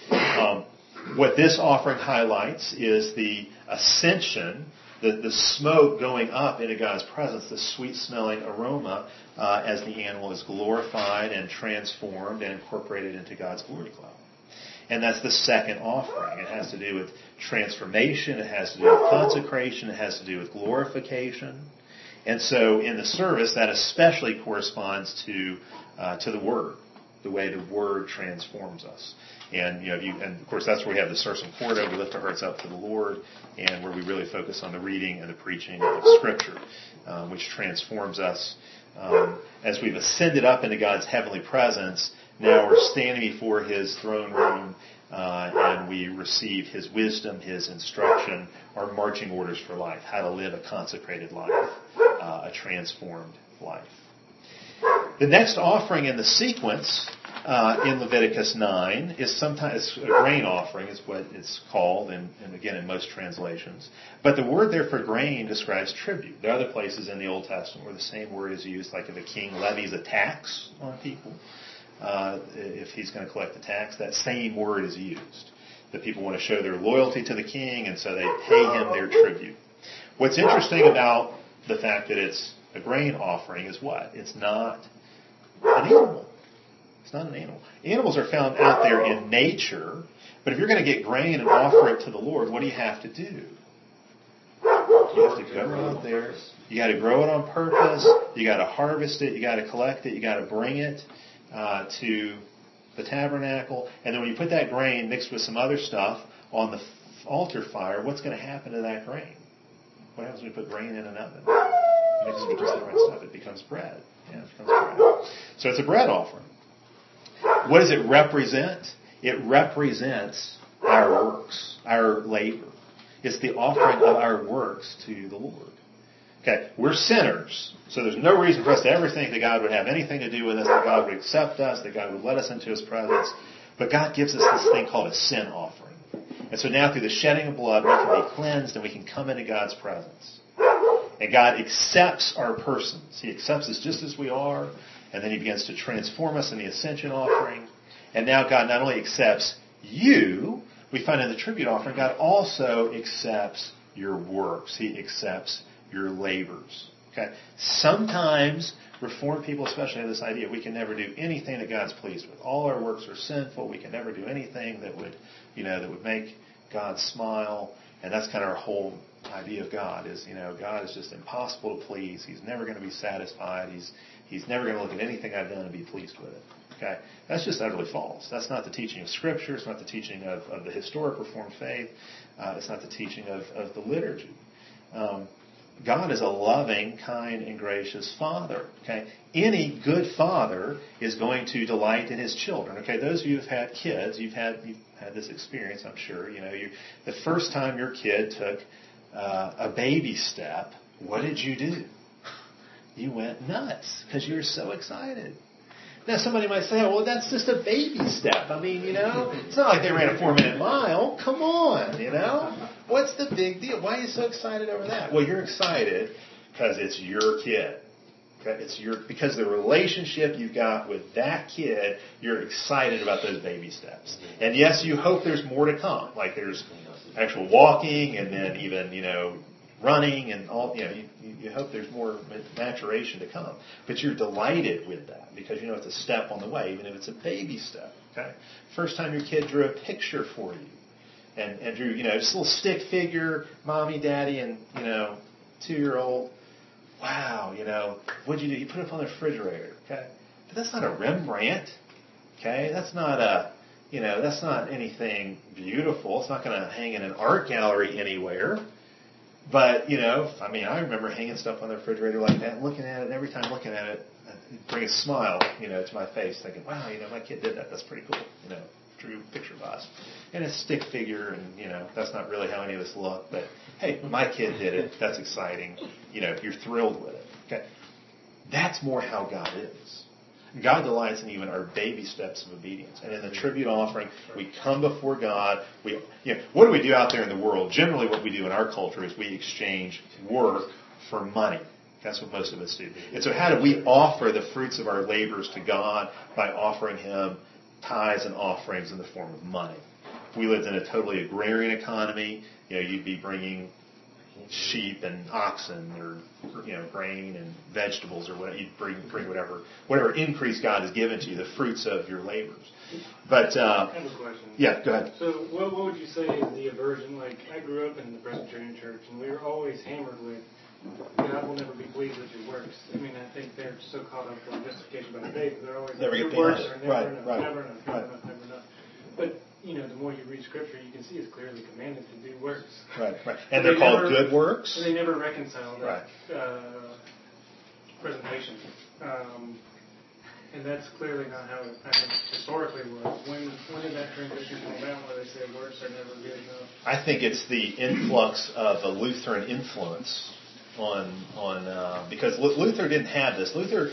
Um, what this offering highlights is the ascension, the, the smoke going up into God's presence, the sweet-smelling aroma uh, as the animal is glorified and transformed and incorporated into God's glory cloud. And that's the second offering. It has to do with transformation. It has to do with consecration. It has to do with glorification. And so in the service, that especially corresponds to uh, to the Word, the way the Word transforms us. And you know, you, and of course, that's where we have the Sursum Corda. We lift our hearts up to the Lord, and where we really focus on the reading and the preaching of Scripture, um, which transforms us um, as we've ascended up into God's heavenly presence. Now we're standing before His throne room, uh, and we receive His wisdom, His instruction, our marching orders for life: how to live a consecrated life, uh, a transformed life. The next offering in the sequence uh, in Leviticus nine is sometimes a grain offering, is what it's called, and, and again in most translations. But the word there for grain describes tribute. There are other places in the Old Testament where the same word is used, like if a king levies a tax on people, uh, if he's going to collect the tax, that same word is used. The people want to show their loyalty to the king, and so they pay him their tribute. What's interesting about the fact that it's a grain offering is what? It's not an animal. It's not an animal. Animals are found out there in nature, but if you're going to get grain and offer it to the Lord, what do you have to do? You have to go out there. You got to grow it on purpose. You got to harvest it. You got to collect it. You got to bring it uh, to the tabernacle. And then when you put that grain mixed with some other stuff on the altar fire, what's going to happen to that grain? What happens when you put grain in an oven? Mixed with just the right stuff, it becomes bread. Yeah, it becomes bread. So it's a bread offering. What does it represent? It represents our works, our labor. It's the offering of our works to the Lord. Okay, we're sinners, so there's no reason for us to ever think that God would have anything to do with us, that God would accept us, that God would let us into His presence. But God gives us this thing called a sin offering. And so now through the shedding of blood, we can be cleansed and we can come into God's presence. And God accepts our persons. He accepts us just as we are, and then He begins to transform us in the ascension offering. And now God not only accepts you, we find in the tribute offering, God also accepts your works. He accepts your labors. Okay? Sometimes Reformed people especially have this idea we can never do anything that God's pleased with. All our works are sinful. We can never do anything that would, you know, that would make God smile. And that's kind of our whole idea of God is, you know, God is just impossible to please. He's never going to be satisfied. He's He's never going to look at anything I've done and be pleased with it. Okay? That's just utterly false. That's not the teaching of Scripture. It's not the teaching of, of the historic Reformed faith. Uh, it's not the teaching of, of the liturgy. Um, God is a loving, kind, and gracious Father. Okay? Any good father is going to delight in his children. Okay? Those of you who've had kids, you've had you've had this experience, I'm sure. You know, you the first time your kid took uh, a baby step, what did you do? You went nuts because you were so excited. Now, somebody might say, oh, well, that's just a baby step. I mean, you know, it's not like they ran a four-minute mile. Come on, you know. What's the big deal? Why are you so excited over that? Well, you're excited because it's your kid. Okay? It's your because the relationship you've got with that kid, you're excited about those baby steps. And yes, you hope there's more to come. Like there's actual walking and then even, you know, running and all, you know, you, you hope there's more maturation to come. But you're delighted with that because you know it's a step on the way, even if it's a baby step. Okay? First time your kid drew a picture for you and, and drew, you know, just a little stick figure, mommy, daddy, and, you know, two-year-old. Wow, you know, what'd you do? You put it up on the refrigerator. Okay? But that's not a Rembrandt. Okay? That's not a, you know, that's not anything beautiful. It's not going to hang in an art gallery anywhere. But, you know, I mean, I remember hanging stuff on the refrigerator like that and looking at it, and every time looking at it, it bring a smile, you know, to my face, thinking, wow, you know, my kid did that. That's pretty cool. You know, drew a picture of us. And a stick figure, and, you know, that's not really how any of us look. But, hey, my kid did it. That's exciting. You know, you're thrilled with it. Okay? That's more how God is. God delights in even our baby steps of obedience. And in the tribute offering, we come before God. We, you know, what do we do out there in the world? Generally, what we do in our culture is we exchange work for money. That's what most of us do. And so how do we offer the fruits of our labors to God? By offering Him tithes and offerings in the form of money. If we lived in a totally agrarian economy, you know, you'd be bringing sheep and oxen, or you know, grain and vegetables, or whatever. You bring bring whatever whatever increase God has given to you, the fruits of your labors. But uh, I have a question. Yeah, go ahead. So, what, what would you say is the aversion? Like, I grew up in the Presbyterian church, and we were always hammered with God will never be pleased with your works. I mean, I think they're so caught up on justification by faith, they're always never like, get your works it. are never Right, enough, right, never enough, never right. enough, never enough. But you know, the more you read Scripture, you can see it's clearly commanded to do works. Right, right. And they're they called never, good works. And they never reconcile that right. uh, presentation. Um, and that's clearly not how it, I think, historically was. When when did that transition come about where they say works are never good enough? I think it's the influx of the Lutheran influence on on uh, because Luther didn't have this. Luther.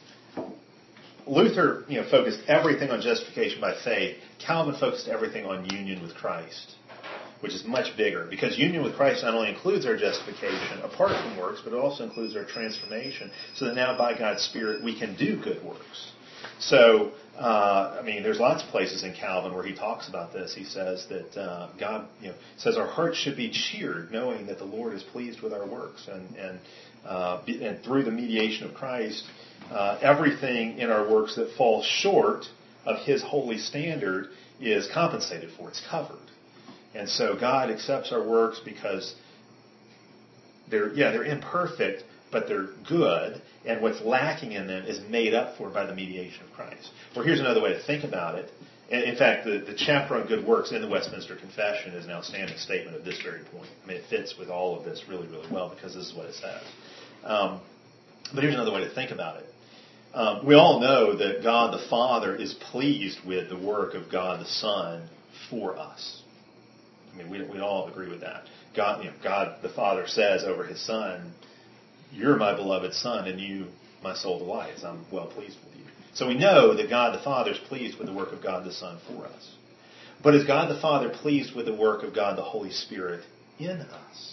Luther, you know, focused everything on justification by faith. Calvin focused everything on union with Christ, which is much bigger, because union with Christ not only includes our justification apart from works, but it also includes our transformation, so that now by God's Spirit we can do good works. So, uh, I mean, there's lots of places in Calvin where he talks about this. He says that uh, God, you know, says our hearts should be cheered, knowing that the Lord is pleased with our works, and and uh, and through the mediation of Christ. Uh, everything in our works that falls short of His holy standard is compensated for. It's covered. And so God accepts our works because they're, yeah, they're imperfect, but they're good. And what's lacking in them is made up for by the mediation of Christ. Or here's another way to think about it. In fact, the, the chapter on good works in the Westminster Confession is an outstanding statement of this very point. I mean, it fits with all of this really, really well, because this is what it says. Um, but here's another way to think about it. Um, we all know that God the Father is pleased with the work of God the Son for us. I mean, we we all agree with that. God, you know, God the Father says over His Son, "You're my beloved Son, and you, my soul delights. I'm well pleased with you." So we know that God the Father is pleased with the work of God the Son for us. But is God the Father pleased with the work of God the Holy Spirit in us?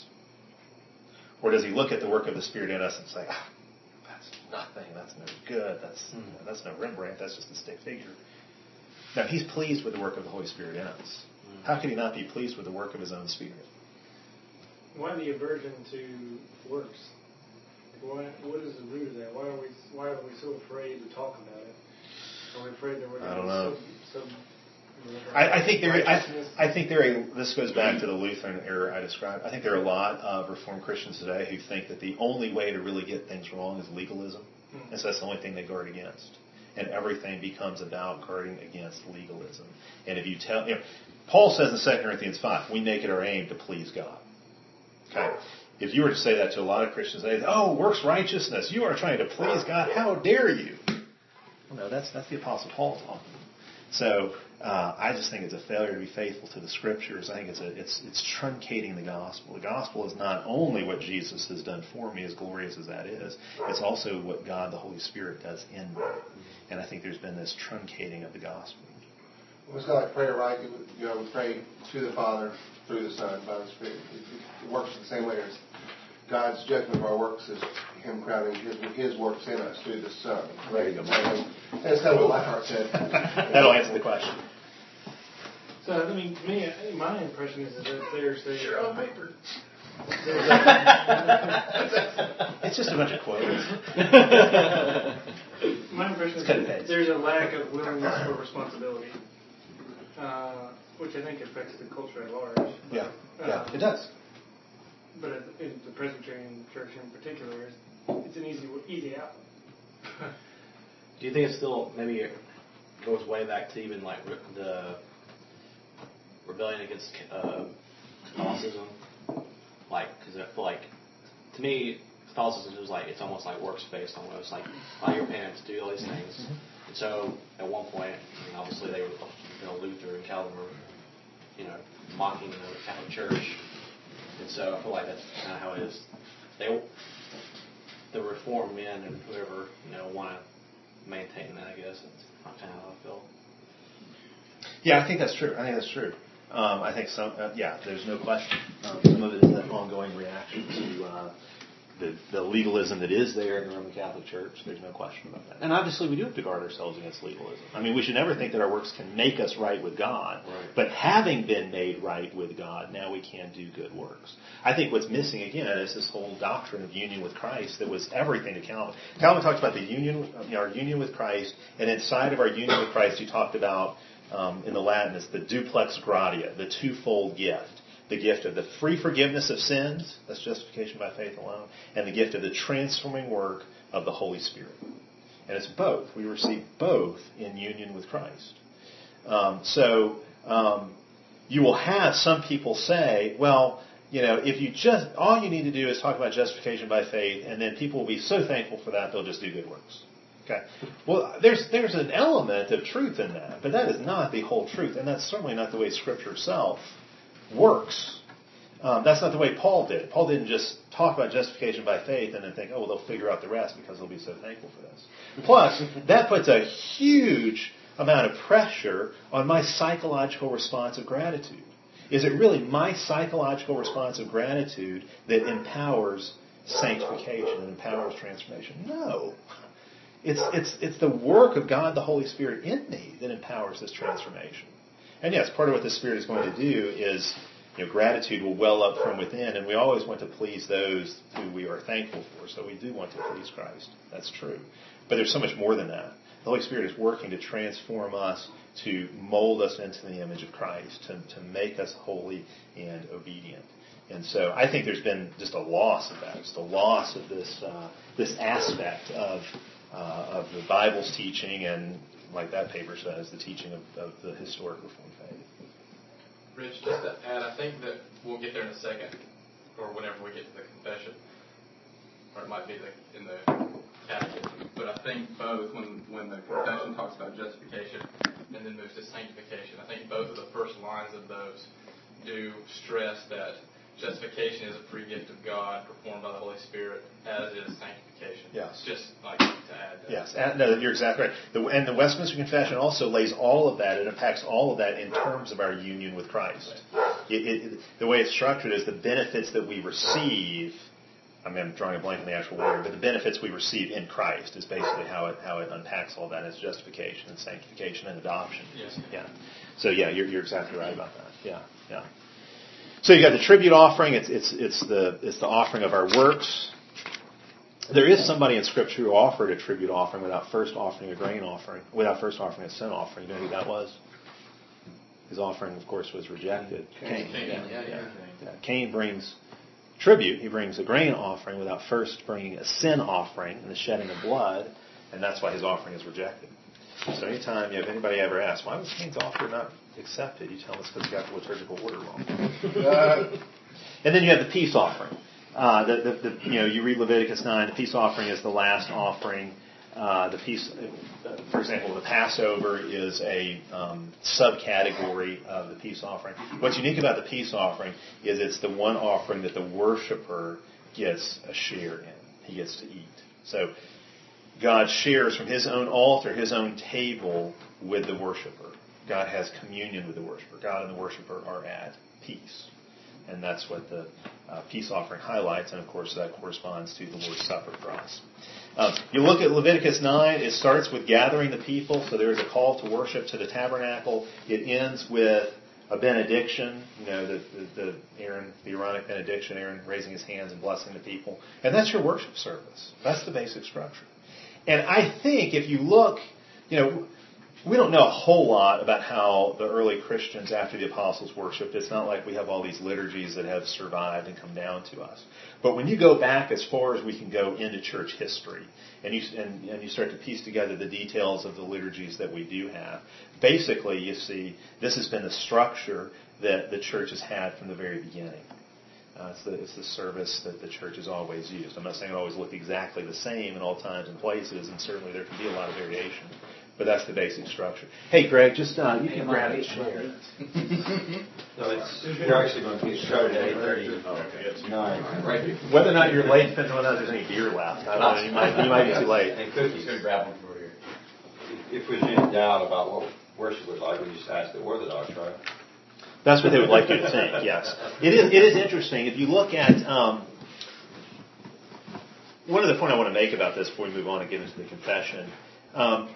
Or does He look at the work of the Spirit in us and say, ah, nothing, that's no good, that's you know, that's no Rembrandt, that's just a stick figure. Now, He's pleased with the work of the Holy Spirit in us. How could He not be pleased with the work of His own Spirit? Why the aversion to works? Why, what is the root of that? Why are we why are we so afraid to talk about it? Are we afraid that we're going I don't know. to some, some I, I think there. I, I think there. Are, this goes back to the Lutheran error I described. I think there are a lot of Reformed Christians today who think that the only way to really get things wrong is legalism, mm-hmm. and so that's the only thing they guard against. And everything becomes about guarding against legalism. And if you tell, you know, Paul says in Second Corinthians five, we make it our aim to please God. Okay. If you were to say that to a lot of Christians, they'd say, "Oh, works righteousness. You are trying to please God. How dare you?" Well, no, that's that's the Apostle Paul talking. So uh, I just think it's a failure to be faithful to the Scriptures. I think it's a, it's it's truncating the gospel. The gospel is not only what Jesus has done for me, as glorious as that is, it's also what God, the Holy Spirit, does in me. And I think there's been this truncating of the gospel. Well, it's not like prayer, right? You know, we pray to the Father through the Son by the Spirit. It works the same way as God's judgment of our works is Him crowning His, his works in us through the Son. There you go. And that's kind of what Lockhart said. That'll answer the question. So, I mean, to me, my impression is, is that there's a... Sure, on paper. There's a, It's just a bunch of quotes. my impression is that there's a lack of willingness for responsibility, uh, which I think affects the culture at large. Yeah, yeah, Uh, it does. But in the Presbyterian Church in particular, it's an easy easy out. Do you think it's still, maybe it goes way back to even like re- the rebellion against uh, Catholicism? Like, because I feel like, to me, Catholicism is like, it's almost like works-based almost, like, allow your parents to do all these things. And so, at one point, I mean, obviously they were, you know, Luther and Calvin were, you know, mocking the Catholic Church. And so I feel like that's kind of how it is. They, the Reformed men and whoever, you know, want to maintain that, I guess. That's kind of how I feel. Yeah, I think that's true. I think that's true. Um, I think some, uh, yeah, there's no question. Um, some of it is that ongoing reaction to uh, the, the legalism that is there in the Roman Catholic Church. There's no question about that. And obviously we do have to guard ourselves against legalism. I mean, we should never think that our works can make us right with God. Right. But having been made right with God, now we can do good works. I think what's missing, again, is this whole doctrine of union with Christ that was everything to Calvin. Calvin talked about the union, you know, our union with Christ, and inside of our union with Christ, he talked about, um, in the Latin, it's the duplex gratia, the twofold gift. The gift of the free forgiveness of sins, that's justification by faith alone, and the gift of the transforming work of the Holy Spirit. And it's both. We receive both in union with Christ. Um, so um, you will have some people say, well, you know, if you just, all you need to do is talk about justification by faith, and then people will be so thankful for that, they'll just do good works. Okay. Well, there's there's an element of truth in that, but that is not the whole truth, and that's certainly not the way Scripture itself works. Um, that's not the way Paul did. Paul didn't just talk about justification by faith and then think, oh, well, they'll figure out the rest because they'll be so thankful for this. Plus, that puts a huge amount of pressure on my psychological response of gratitude. Is it really my psychological response of gratitude that empowers sanctification and empowers transformation? No. It's, it's, it's the work of God, the Holy Spirit in me that empowers this transformation. And yes, part of what the Spirit is going to do is, you know, gratitude will well up from within, and we always want to please those who we are thankful for. So we do want to please Christ. That's true. But there's so much more than that. The Holy Spirit is working to transform us, to mold us into the image of Christ, to, to make us holy and obedient. And so I think there's been just a loss of that, just a loss of this uh, this aspect of uh, of the Bible's teaching and, like that paper says, the teaching of, of the historic Reformed faith. Rich, just to add, I think that we'll get there in a second, or whenever we get to the confession, or it might be the, in the catechism. But I think both, when, when the confession talks about justification and then moves to sanctification, I think both of the first lines of those do stress that justification is a free gift of God performed by the Holy Spirit, as is sanctification. Yes. Just like to add that. Yes, and, no, you're exactly right. The, and the Westminster Confession also lays all of that, it unpacks all of that in terms of our union with Christ. It, it, the way it's structured is the benefits that we receive, I mean, I'm drawing a blank on the actual word, but the benefits we receive in Christ is basically how it how it unpacks all that. It's justification and sanctification and adoption. Yes. Yeah. So yeah, you're, you're exactly right about that. Yeah, yeah. So you got the tribute offering. It's it's it's the it's the offering of our works. There is somebody in Scripture who offered a tribute offering without first offering a grain offering, without first offering a sin offering. You know who that was? His offering, of course, was rejected. Cain. Cain, Yeah, yeah, yeah. yeah. Cain brings tribute. He brings a grain offering without first bringing a sin offering and the shedding of blood, and that's why his offering is rejected. So anytime you have anybody ever ask, why was Cain's offering not accepted, you tell them it's because he got the liturgical order wrong. Uh, and then you have the peace offering. Uh, the, the, the, you know, you read Leviticus nine. The peace offering is the last offering, uh, the peace, uh, for example, the Passover is a um, subcategory of the peace offering. What's unique about the peace offering is it's the one offering that the worshiper gets a share in. He gets to eat. So God shares from his own altar, his own table with the worshiper. God has communion with the worshiper. God and the worshiper are at peace. And that's what the uh, peace offering highlights, and of course that corresponds to the Lord's Supper for us. Um, you look at Leviticus nine, it starts with gathering the people, so there's a call to worship to the tabernacle. It ends with a benediction, you know, the, the, the Aaron, the Aaronic benediction, Aaron raising his hands and blessing the people. And that's your worship service. That's the basic structure. And I think if you look, you know, we don't know a whole lot about how the early Christians after the apostles worshipped. It's not like we have all these liturgies that have survived and come down to us. But when you go back as far as we can go into church history, and you and, and you start to piece together the details of the liturgies that we do have, basically you see this has been the structure that the church has had from the very beginning. Uh, it's, the, it's the service that the church has always used. I'm not saying it always looked exactly the same in all times and places, and certainly there can be a lot of variation. But that's the basic structure. Hey, Greg, just uh, you can grab a chair. No, it's, we're actually going to get started at eight thirty. Nine. Right. Whether or not you're late depends on whether there's any beer left. I don't know. You might, you might be too late. And cookies. Going to grab one for you. If there's any doubt about what worship was like, we just ask the Orthodox, right? That's what they would like you to think. Yes, it is. It is interesting if you look at. Um, one other point I want to make about this before we move on and get into the confession. Um,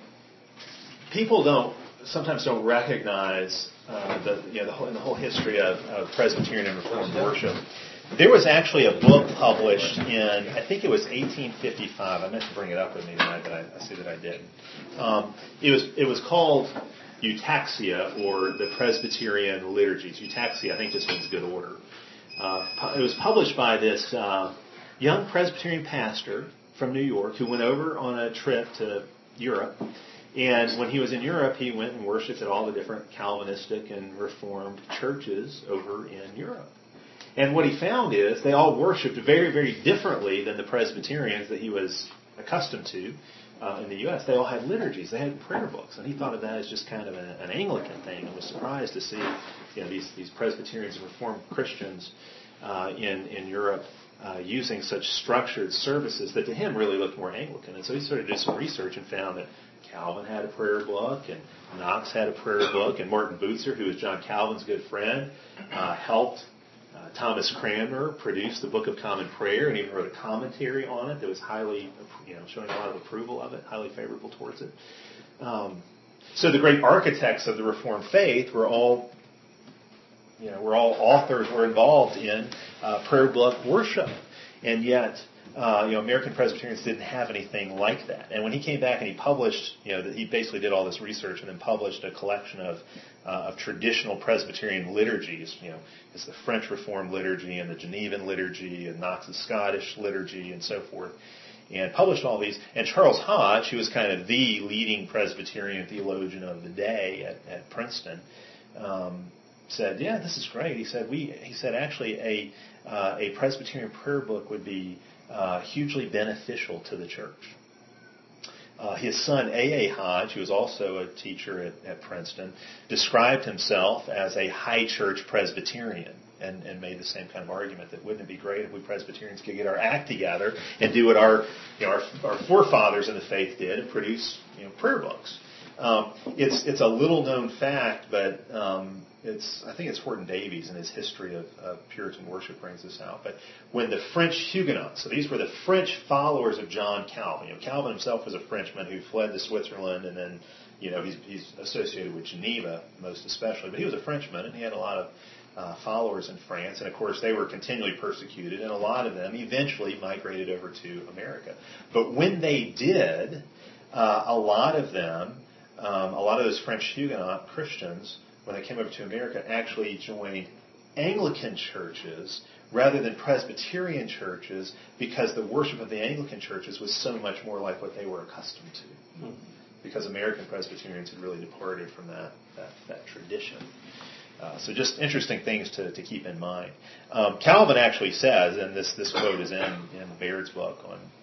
People don't sometimes don't recognize uh, the you know the whole, in the whole history of, of Presbyterian and Reformed worship. There was actually a book published in I think it was eighteen fifty-five. I meant to bring it up with me tonight, but I, I see that I didn't. Um, it was it was called Eutaxia, or the Presbyterian Liturgies. Eutaxia, I think, just means good order. Uh, it was published by this uh, young Presbyterian pastor from New York who went over on a trip to Europe. And when he was in Europe, he went and worshipped at all the different Calvinistic and Reformed churches over in Europe. And what he found is they all worshipped very, very differently than the Presbyterians that he was accustomed to uh, in the U S They all had liturgies. They had prayer books. And he thought of that as just kind of an, an Anglican thing, and was surprised to see you know, these, these Presbyterians and Reformed Christians uh, in, in Europe Uh, using such structured services that to him really looked more Anglican. And so he started to do some research and found that Calvin had a prayer book, and Knox had a prayer book, and Martin Bucer, who was John Calvin's good friend, uh, helped uh, Thomas Cranmer produce the Book of Common Prayer, and even wrote a commentary on it that was highly, you know, showing a lot of approval of it, highly favorable towards it. Um, so the great architects of the Reformed faith were all You know, we're all authors were involved in uh, prayer book worship, and yet, uh, you know, American Presbyterians didn't have anything like that. And when he came back and he published, you know, he basically did all this research and then published a collection of uh, of traditional Presbyterian liturgies. You know, it's the French Reformed liturgy and the Genevan liturgy and Knox's Scottish liturgy and so forth. And published all these. And Charles Hodge, who was kind of the leading Presbyterian theologian of the day at, at Princeton. Um, said, yeah, this is great. He said, we. He said, actually, a uh, a Presbyterian prayer book would be uh, hugely beneficial to the church. Uh, his son, A A. Hodge, who was also a teacher at, at Princeton, described himself as a high church Presbyterian, and, and made the same kind of argument that wouldn't it be great if we Presbyterians could get our act together and do what our you know our, our forefathers in the faith did and produce you know prayer books. Um, it's it's a little known fact, but um, it's I think it's Horton Davies in his history of, of Puritan worship brings this out. But when the French Huguenots, so these were the French followers of John Calvin. You know, Calvin himself was a Frenchman who fled to Switzerland, and then you know he's, he's associated with Geneva most especially. But he was a Frenchman, and he had a lot of uh, followers in France, and of course they were continually persecuted, and a lot of them eventually migrated over to America. But when they did, uh, a lot of them. Um, a lot of those French Huguenot Christians, when they came over to America, actually joined Anglican churches rather than Presbyterian churches because the worship of the Anglican churches was so much more like what they were accustomed to. Mm-hmm. Because American Presbyterians had really departed from that, that, that tradition. Uh, so just interesting things to, to keep in mind. Um, Calvin actually says, and this, this quote is in, in Baird's book on, on the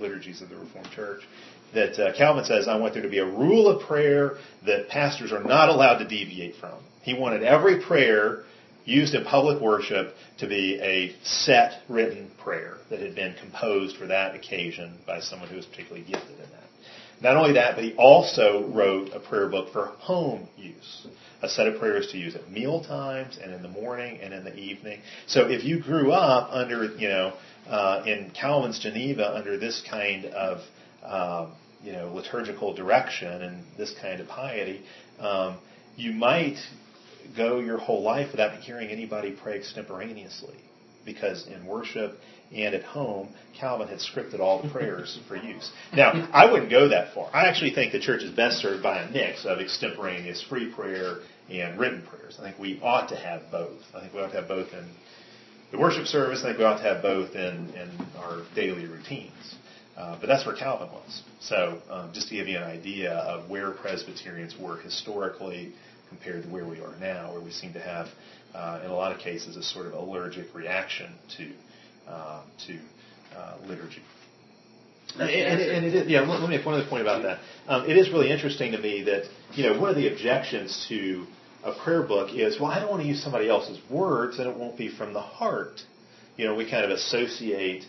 liturgies of the Reformed Church, that uh, Calvin says, I want there to be a rule of prayer that pastors are not allowed to deviate from. He wanted every prayer used in public worship to be a set written prayer that had been composed for that occasion by someone who was particularly gifted in that. Not only that, but he also wrote a prayer book for home use, a set of prayers to use at meal times and in the morning and in the evening. So if you grew up under, you know, uh, in Calvin's Geneva under this kind of, um, you know, liturgical direction and this kind of piety, um, you might go your whole life without hearing anybody pray extemporaneously, because in worship and at home, Calvin had scripted all the prayers for use. Now, I wouldn't go that far. I actually think the church is best served by a mix of extemporaneous free prayer and written prayers. I think we ought to have both. I think we ought to have both in the worship service. I think we ought to have both in, in our daily routines. Uh, but that's where Calvin was. So um, just to give you an idea of where Presbyterians were historically compared to where we are now, where we seem to have, uh, in a lot of cases, a sort of allergic reaction to uh, to uh, liturgy. And, and, and it is, yeah, let me make one other point about that. Um, it is really interesting to me that, you know, one of the objections to a prayer book is, well, I don't want to use somebody else's words and it won't be from the heart. You know, we kind of associate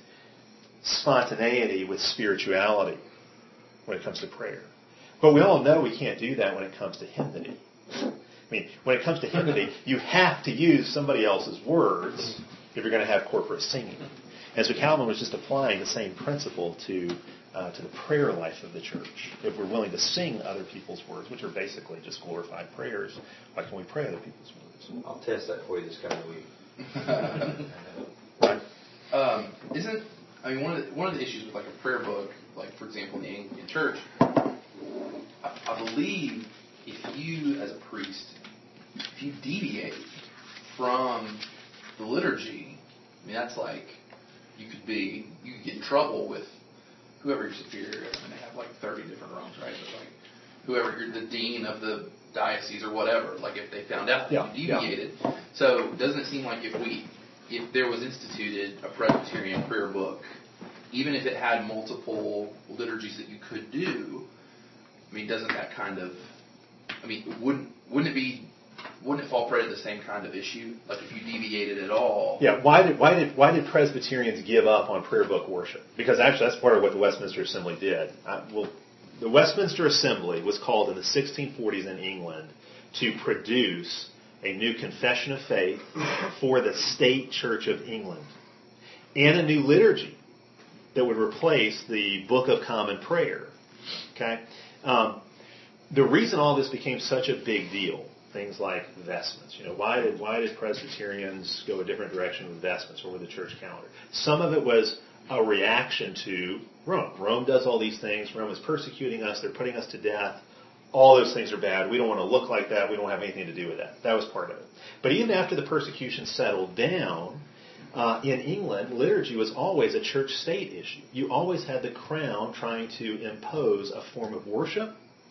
spontaneity with spirituality when it comes to prayer. But we all know we can't do that when it comes to hymnody. I mean, when it comes to hymnody, you have to use somebody else's words if you're going to have corporate singing. And so Calvin was just applying the same principle to uh, to the prayer life of the church. If we're willing to sing other people's words, which are basically just glorified prayers, why can't we pray other people's words? I'll test that for you this coming week. Right. Um, isn't I mean one of the, one of the issues with like a prayer book, like for example in the Anglican Church, I, I believe if you as a priest, if you deviate from the liturgy, I mean that's like you could be you could get in trouble with whoever your superior is. I mean they have like thirty different rooms, right? But like whoever you're the dean of the diocese or whatever, like if they found out that yeah, you deviated. Yeah. So doesn't it seem like if we if there was instituted a Presbyterian prayer book, even if it had multiple liturgies that you could do, I mean, doesn't that kind of, I mean, wouldn't wouldn't it be, wouldn't it fall prey to the same kind of issue? Like if you deviated at all? Yeah. Why did why did why did Presbyterians give up on prayer book worship? Because actually, that's part of what the Westminster Assembly did. Uh, well, the Westminster Assembly was called in the sixteen forties in England to produce a new confession of faith for the state Church of England and a new liturgy that would replace the Book of Common Prayer. Okay? Um, the reason all this became such a big deal, things like vestments, you know, why did why did Presbyterians go a different direction with vestments or with the church calendar? Some of it was a reaction to Rome. Rome does all these things. Rome is persecuting us. They're putting us to death. All those things are bad. We don't want to look like that. We don't have anything to do with that. That was part of it. But even after the persecution settled down, uh, in England, liturgy was always a church-state issue. You always had the crown trying to impose a form of worship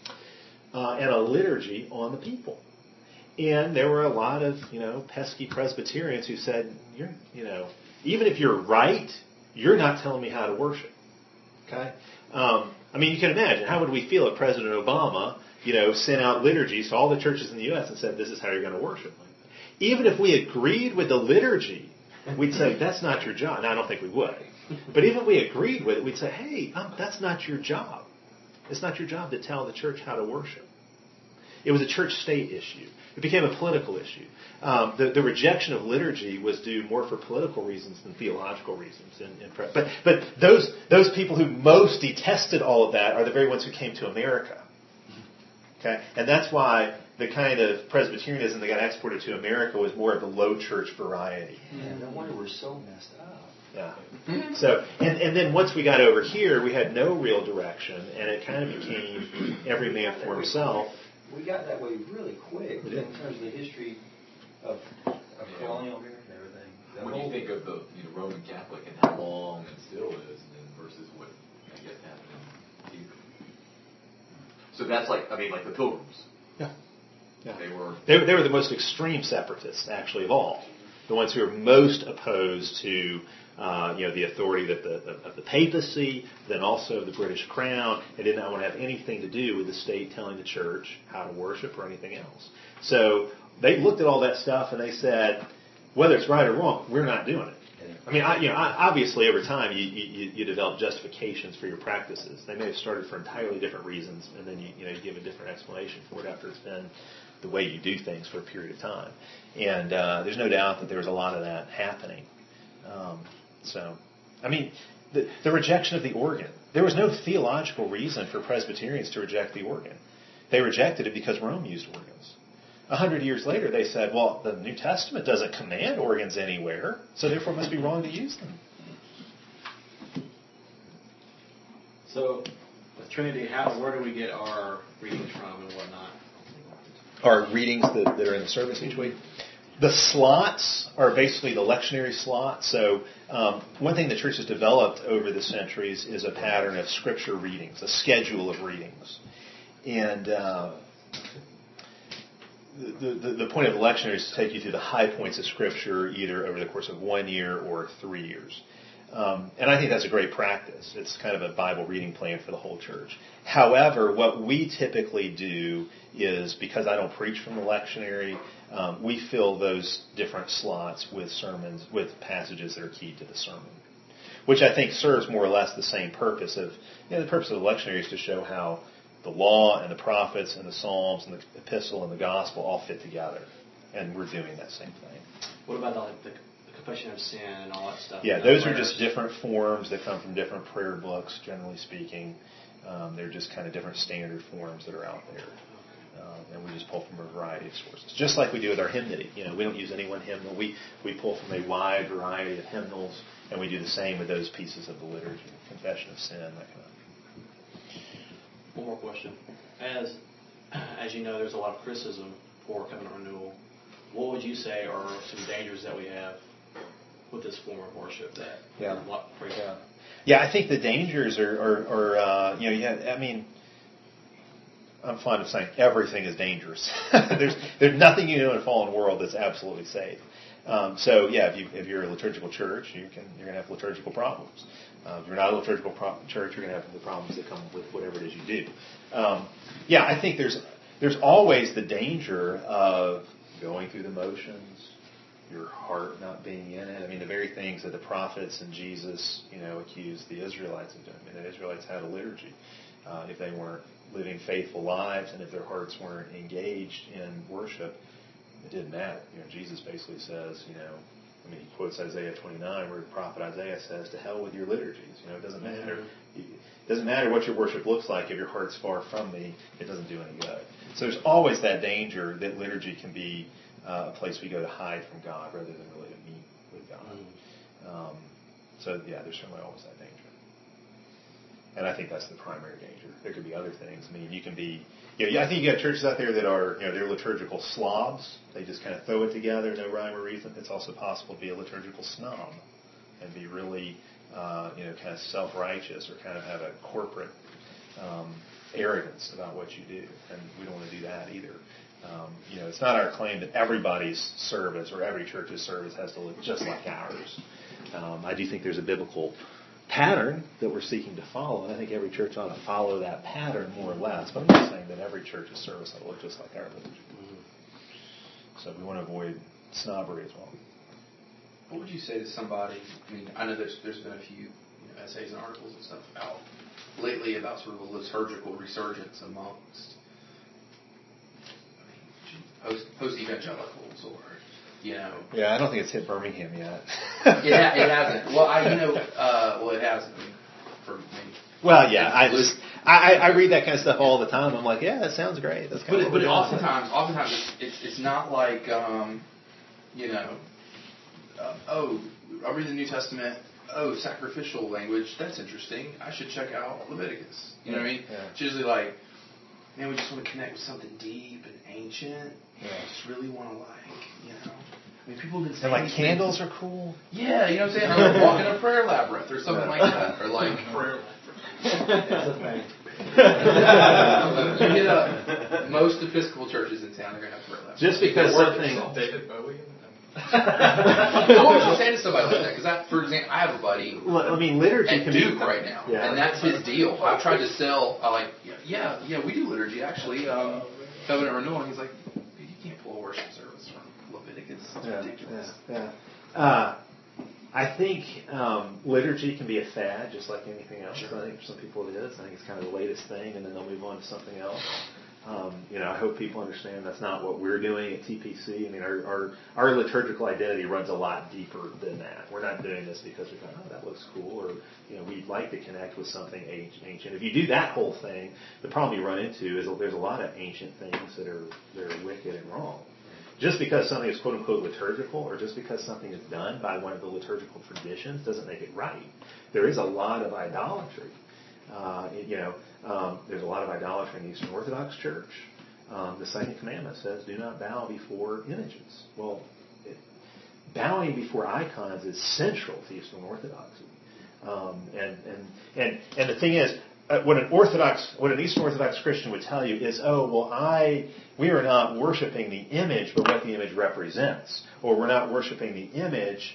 uh, and a liturgy on the people. And there were a lot of, you know, pesky Presbyterians who said, "You're, you know, even if you're right, you're not telling me how to worship." Okay? Um, I mean, you can imagine, how would we feel if President Obama, you know, sent out liturgies to all the churches in the U S and said, this is how you're going to worship. Even if we agreed with the liturgy, we'd say, that's not your job. Now, I don't think we would. But even if we agreed with it, we'd say, hey, um, that's not your job. It's not your job to tell the church how to worship. It was a church-state issue. It became a political issue. Um, the, the rejection of liturgy was due more for political reasons than theological reasons. In, in pre- but but those those people who most detested all of that are the very ones who came to America. Okay, and that's why the kind of Presbyterianism that got exported to America was more of the low church variety. Yeah, no wonder we're so messed up. Yeah. So and and then once we got over here, we had no real direction, and it kind of became every man for himself. We got that way really quick in terms of the history of, of colonial America and everything. The when whole, you think of the you know, Roman Catholic and how long it still is, and versus what I guess happened in Hebrew. So that's like, I mean, like the Pilgrims. Yeah. Yeah. They were they, they were the most extreme separatists, actually, of all. the ones who are most opposed to uh, you know, the authority that the, of the papacy, then also of the British Crown, and did not want to have anything to do with the state telling the church how to worship or anything else. So they looked at all that stuff and they said, whether it's right or wrong, we're not doing it. I mean, I, you know, obviously over time you, you, you develop justifications for your practices. They may have started for entirely different reasons, and then you, you know you give a different explanation for it after it's been the way you do things for a period of time. And uh, there's no doubt that there was a lot of that happening. Um, so, I mean, the, the rejection of the organ. There was no theological reason for Presbyterians to reject the organ. They rejected it because Rome used organs. A hundred years later, they said, well, the New Testament doesn't command organs anywhere, so therefore it must be wrong to use them. So, with Trinity, how, where do we get our readings from and whatnot? Our readings that, that are in the service each week? The slots are basically the lectionary slot. So um, one thing the church has developed over the centuries is a pattern of scripture readings, a schedule of readings. And uh, the, the, the point of the lectionary is to take you through the high points of Scripture either over the course of one year or three years. Um, and I think that's a great practice. It's kind of a Bible reading plan for the whole church. However, what we typically do is, because I don't preach from the lectionary, um, we fill those different slots with sermons, with passages that are key to the sermon, which I think serves more or less the same purpose of, you know, the purpose of the lectionary is to show how the law and the prophets and the Psalms and the epistle and the gospel all fit together. And we're doing that same thing. What about like the confession of sin and all that stuff? Yeah, those are just different forms that come from different prayer books, generally speaking. Um, they're just kind of different standard forms that are out there. Um, and we just pull from a variety of sources. Just like we do with our hymnody. You know, we don't use any one hymnal. We, we pull from a wide variety of hymnals, and we do the same with those pieces of the liturgy, confession of sin, that kind of thing. One more question. As as you know, there's a lot of criticism for covenant renewal. What would you say are some dangers that we have with this form of worship? That yeah, what, yeah, yeah. I think the dangers are, are, are uh, you know, yeah. I mean, I'm fond of saying everything is dangerous. there's there's nothing you know in a fallen world that's absolutely safe. Um, so yeah, if you if you're a liturgical church, you can you're going to have liturgical problems. Uh, if you're not a liturgical pro- church, you're going to have the problems that come with whatever it is you do. Um, yeah, I think there's there's always the danger of going through the motions, your heart not being in it. I mean, the very things that the prophets and Jesus, you know, accused the Israelites of doing. I mean, the Israelites had a liturgy. Uh, if they weren't living faithful lives and if their hearts weren't engaged in worship, it didn't matter. You know, Jesus basically says, you know, I mean, he quotes Isaiah twenty-nine, where the prophet Isaiah says, "To hell with your liturgies." You know, it doesn't matter. It doesn't matter what your worship looks like if your heart's far from me. It doesn't do any good. So there's always that danger that liturgy can be uh, a place we go to hide from God rather than really to meet with God. Um, so yeah, there's certainly always that danger. And I think that's the primary danger. There could be other things. I mean, you can be, you know, I think you got churches out there that are, you know, they're liturgical slobs. They just kind of throw it together, no rhyme or reason. It's also possible to be a liturgical snob and be really, uh, you know, kind of self-righteous or kind of have a corporate um, arrogance about what you do. And we don't want to do that either. Um, you know, it's not our claim that everybody's service or every church's service has to look just like ours. Um, I do think there's a biblical pattern that we're seeking to follow, and I think every church ought to follow that pattern more or less. But I'm not saying that every church's service ought to look just like our liturgy. Mm-hmm. So we want to avoid snobbery as well. What would you say to somebody? I mean, I know there's there's been a few you know, essays and articles and stuff out lately about sort of a liturgical resurgence amongst I mean, post post evangelicals or. You know. Yeah, I don't think it's hit Birmingham yet. it, ha- it hasn't. Well, I, you know, uh, well, it hasn't for me. Well, yeah, I just, I, I read that kind of stuff all the time. I'm like, yeah, that sounds great. That's kind but of it, but oftentimes, oftentimes it's, it's it's not like, um, you know, uh, oh, I read the New Testament. Oh, sacrificial language. That's interesting. I should check out Leviticus. You know what I mean? Yeah. It's usually like, man, we just want to connect with something deep and ancient. Yeah. Just really want to like, you know. I mean, people have been saying saying like candles things. Are cool. Yeah, you know what I'm saying? Or like walking a prayer labyrinth or something like that. Or like prayer labyrinth. You get up. Most Episcopal churches in town are going to have prayer labyrinths. Just because something. David Bowie. So what would you say to somebody like that? Because, I, for example, I have a buddy Well, I mean, liturgy at can Duke be right now, Yeah. and that's his deal. I've tried to sell. I like, yeah, yeah, we do liturgy actually. Um, Covenant renewal. And he's like, you can't pull a worship service from Leviticus. It's Yeah, ridiculous. yeah, yeah. Uh, I think um, liturgy can be a fad, just like anything else. Sure. I think for some people it is. I think it's kind of the latest thing, and then they'll move on to something else. Um, you know, I hope people understand that's not what we're doing at T P C. I mean, our, our our liturgical identity runs a lot deeper than that. We're not doing this because we thought, oh, that looks cool, or you know, we'd like to connect with something ancient. If you do that whole thing, the problem you run into is there's a lot of ancient things that are that are wicked and wrong. Just because something is quote unquote liturgical, or just because something is done by one of the liturgical traditions, doesn't make it right. There is a lot of idolatry. Uh, you know, um, there's a lot of idolatry in the Eastern Orthodox Church. Um, the second commandment says, "Do not bow before images." Well, it, bowing before icons is central to Eastern Orthodoxy. Um, and and and and the thing is, uh, what an Orthodox, what an Eastern Orthodox Christian would tell you is, "Oh, well, I we are not worshiping the image, but what the image represents, or we're not worshiping the image.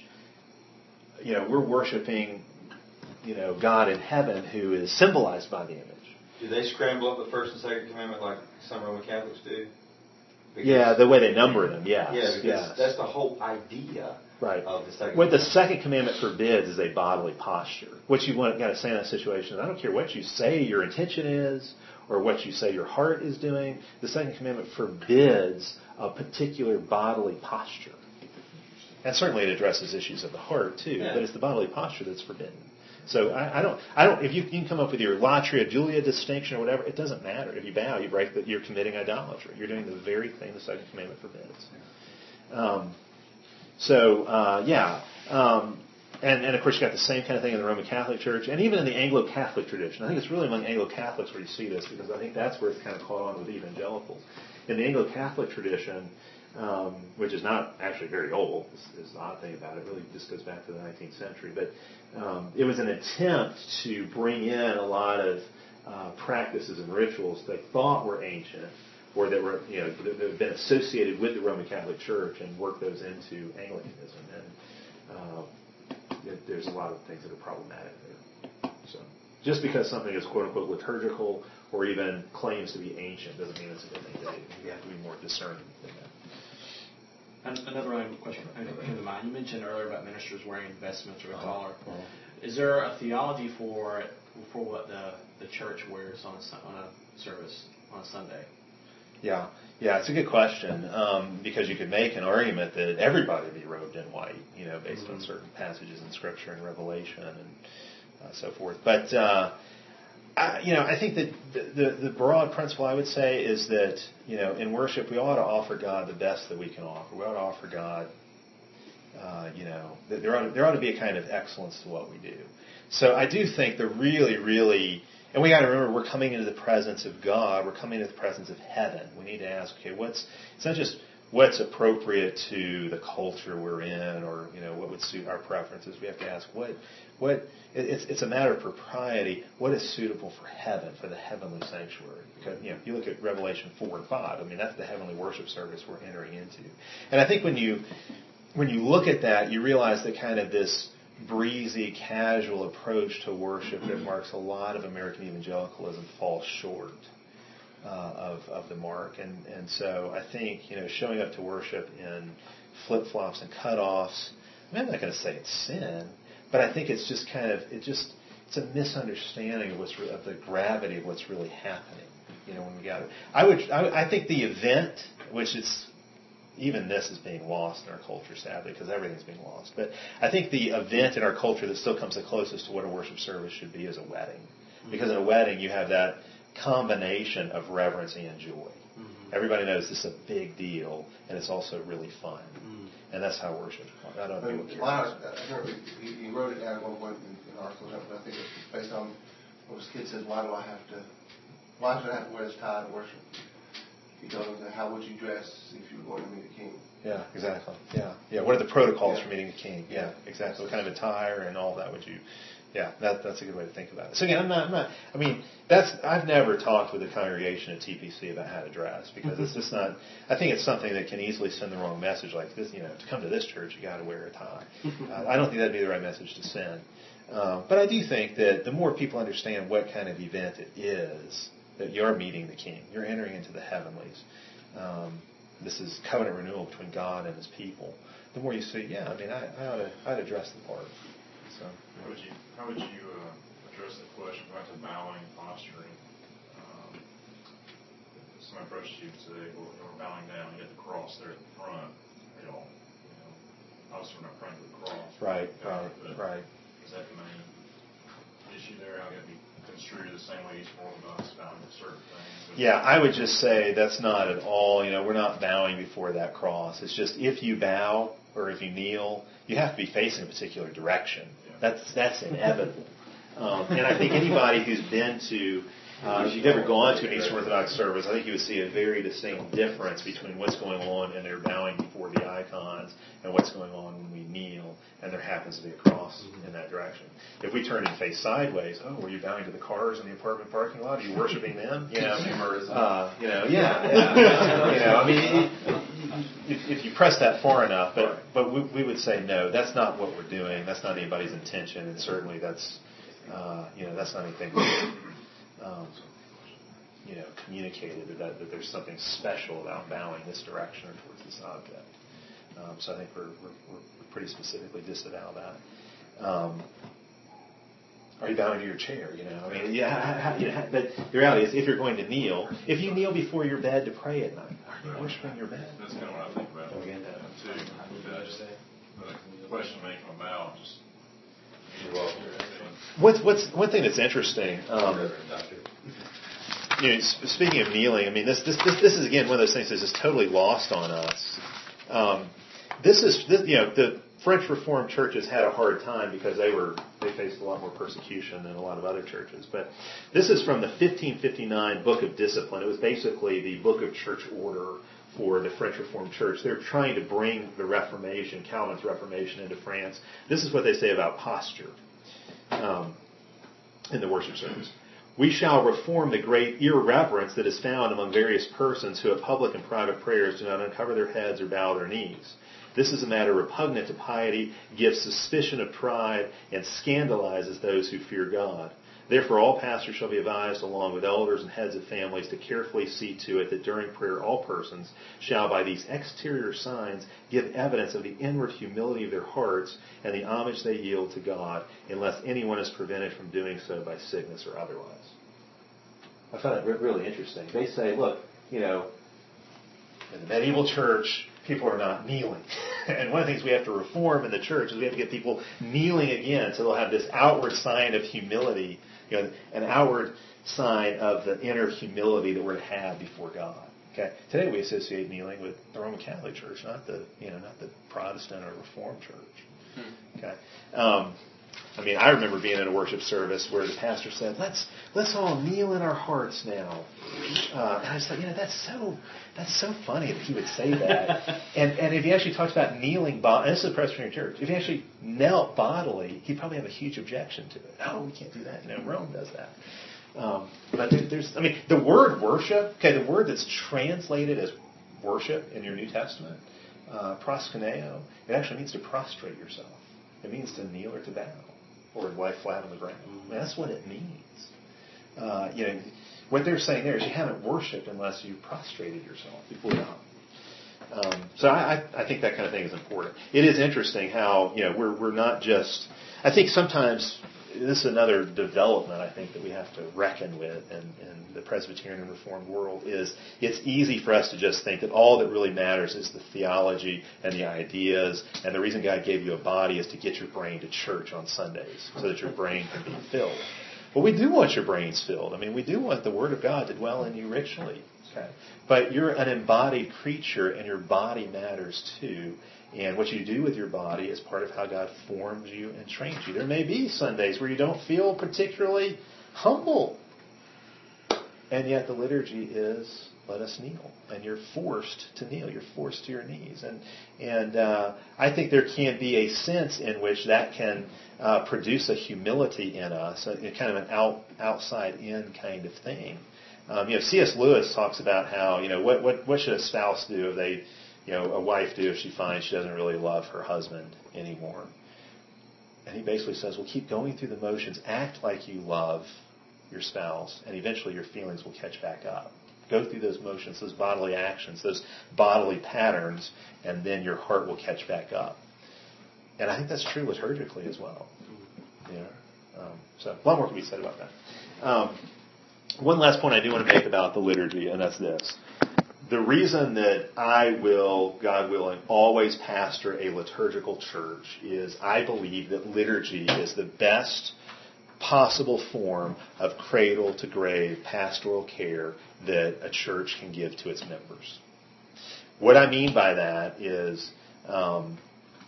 You know, we're worshiping." You know, God in heaven who is symbolized by the image. Do they scramble up the first and second commandment like some Roman Catholics do? Because, yeah, the way they number them, yes. Yeah, because yes. that's the whole idea right. of the second What the commandment. second commandment forbids is a bodily posture. What you want got to say in that situation, I don't care what you say your intention is or what you say your heart is doing, the second commandment forbids a particular bodily posture. And certainly it addresses issues of the heart too, yeah. but it's the bodily posture that's forbidden. So I, I don't, I don't. If you, you can come up with your latria Julia distinction or whatever, it doesn't matter. If you bow, you break that. You're committing idolatry. You're doing the very thing the second commandment forbids. Um, so uh, yeah, um, and and of course you got the same kind of thing in the Roman Catholic Church, and even in the Anglo-Catholic tradition. I think it's really among Anglo-Catholics where you see this, because I think that's where it's kind of caught on with evangelicals. In the Anglo-Catholic tradition, um, which is not actually very old, is, is the odd thing about it. It really just goes back to the nineteenth century. But um, it was an attempt to bring in a lot of uh, practices and rituals they thought were ancient, or that were, you know, that had been associated with the Roman Catholic Church, and work those into Anglicanism. And uh, there's a lot of things that are problematic there. So just because something is quote unquote liturgical or even claims to be ancient doesn't mean it's a good thing to do. You have to be more discerning than that. And another random question came to mind. You mentioned earlier about ministers wearing vestments or a collar. Is there a theology for for what the, the church wears on a, on a service on a Sunday? Yeah, yeah, it's a good question, um, because you could make an argument that everybody be robed in white, you know, based mm-hmm. on certain passages in Scripture and Revelation and uh, so forth. But uh, I, you know, I think that the, the the broad principle I would say is that, you know, in worship we ought to offer God the best that we can offer. We ought to offer God, uh, you know, that there ought to, there ought to be a kind of excellence to what we do. So I do think the really, really, and we got to remember we're coming into the presence of God. We're coming into the presence of heaven. We need to ask, okay, what's it's not just what's appropriate to the culture we're in, or you know what would suit our preferences. We have to ask what what it's it's a matter of propriety. What is suitable for heaven, for the heavenly sanctuary? Because you know if you look at Revelation four and five, I mean that's the heavenly worship service we're entering into. And I think when you when you look at that, you realize that kind of this breezy, casual approach to worship that marks a lot of American evangelicalism falls short uh, of of the mark. And and so I think, you know, showing up to worship in flip-flops and cutoffs, I mean, I'm not going to say it's sin, but I think it's just kind of it just it's a misunderstanding of what's re- of the gravity of what's really happening. You know, when we gather, I would I, I think the event, which is even this is being lost in our culture, sadly, because everything's being lost. But I think the event in our culture that still comes the closest to what a worship service should be is a wedding. Because in a wedding, you have that combination of reverence and joy. Mm-hmm. Everybody knows this is a big deal, and it's also really fun. Mm-hmm. And that's how worship. I don't know what you're he, he wrote it down at one point in, in article, but I think it's based on what his kid said, why do I have to, why should I have to wear this tie to worship? He told him, how would you dress if you were going to meet a king? Yeah, exactly. Yeah, yeah. What are the protocols yeah. for meeting a king? Yeah, exactly. What kind of attire and all that would you Yeah, that, that's a good way to think about it. So again, I'm not, I'm not, I mean, that's, I've never talked with the congregation at T P C about how to dress because it's just not, I think it's something that can easily send the wrong message like this, you know, to come to this church, you got to wear a tie. Uh, I don't think that'd be the right message to send. Uh, but I do think that the more people understand what kind of event it is, that you're meeting the King, you're entering into the heavenlies. Um, this is covenant renewal between God and His people. The more you say, yeah, I mean, I, I ought to, I ought to dress the part. So, how would you, how would you uh, address the question about the bowing, posturing? Um, if someone approaches you and say, well, we're bowing down, you got the cross there at the front, you know, you know obviously we're not praying to the cross. Right, right, right. Is that the main issue there? How got to be construed the same way each Orthodox bowing to certain things? Yeah, I would just say that's not at all, you know, we're not bowing before that cross. It's just if you bow or if you kneel, you have to be facing a particular direction. That's that's inevitable. Um, and I think anybody who's been to, uh, if you've ever gone to an Eastern Orthodox service, I think you would see a very distinct difference between what's going on and they're bowing before the icons and what's going on when we kneel and there happens to be a cross in that direction. If we turn and face sideways, oh, were you bowing to the cars in the apartment parking lot? Are you worshiping them? You know, uh, you know, yeah, yeah. You know, I mean, if, if you press that far enough, but but we, we would say no, that's not what we're doing. That's not anybody's intention, and certainly that's uh, you know that's not anything um, you know communicated that, that there's something special about bowing this direction or towards this object. Um, so I think we're, we're we're pretty specifically disavow that. Um, Are you bowing to your chair? You know, I mean, yeah. You know, but the reality is, if you're going to kneel, if you kneel before your bed to pray at night, are you worshiping your bed? That's kind of what I think about it. Okay. Too. Uh, just the question making a bow, just. What's what's one thing that's interesting? Um, you know, speaking of kneeling, I mean, this this this, this is again one of those things that's just totally lost on us. Um, this is this, you know the. French Reformed churches had a hard time because they were they faced a lot more persecution than a lot of other churches. But this is from the fifteen fifty-nine Book of Discipline. It was basically the book of church order for the French Reformed Church. They're trying to bring the Reformation, Calvin's Reformation, into France. This is what they say about posture um, in the worship service. We shall reform the great irreverence that is found among various persons who at public and private prayers do not uncover their heads or bow their knees. This is a matter repugnant to piety, gives suspicion of pride, and scandalizes those who fear God. Therefore, all pastors shall be advised, along with elders and heads of families, to carefully see to it that during prayer all persons shall, by these exterior signs, give evidence of the inward humility of their hearts and the homage they yield to God, unless anyone is prevented from doing so by sickness or otherwise. I found that really interesting. They say, look, you know, in the medieval church, people are not kneeling. And one of the things we have to reform in the church is we have to get people kneeling again so they'll have this outward sign of humility, you know, an outward sign of the inner humility that we're to have before God. Okay. Today we associate kneeling with the Roman Catholic Church, not the you know not the Protestant or Reformed Church. Okay. Um, I mean, I remember being in a worship service where the pastor said, "Let's let's all kneel in our hearts now." Uh, and I was like, you know, that's so that's so funny that he would say that. and and if he actually talks about kneeling, bo- and this is a Presbyterian church, if he actually knelt bodily, he'd probably have a huge objection to it. No, we can't do that. You know, Rome does that. Um, but there, there's, I mean, the word worship. Okay, the word that's translated as worship in your New Testament, uh, proskuneo, it actually means to prostrate yourself. It means to kneel or to bow, or lie flat on the ground. I mean, that's what it means. Uh, you know, what they're saying there is you haven't worshipped unless you prostrated yourself before God. Um, so I, I think that kind of thing is important. It is interesting how you know we're we're not just. I think sometimes this is another development I think that we have to reckon with in, in the Presbyterian and Reformed world is it's easy for us to just think that all that really matters is the theology and the ideas, and the reason God gave you a body is to get your brain to church on Sundays so that your brain can be filled. But we do want your brains filled. I mean, we do want the Word of God to dwell in you richly. Okay? But you're an embodied creature, and your body matters too. And what you do with your body is part of how God forms you and trains you. There may be Sundays where you don't feel particularly humble. And yet the liturgy is, let us kneel. And you're forced to kneel. You're forced to your knees. And and uh, I think there can be a sense in which that can uh, produce a humility in us, a, a kind of an out outside-in kind of thing. Um, you know, C S Lewis talks about how, you know, what, what, what should a spouse do if they, you know, a wife do if she finds she doesn't really love her husband anymore. And he basically says, well, keep going through the motions. Act like you love your spouse, and eventually your feelings will catch back up. Go through those motions, those bodily actions, those bodily patterns, and then your heart will catch back up. And I think that's true liturgically as well. You know? um, so a lot more can be said about that. Um, one last point I do want to make about the liturgy, and that's this. The reason that I will, God willing, always pastor a liturgical church is I believe that liturgy is the best possible form of cradle-to-grave pastoral care that a church can give to its members. What I mean by that is um,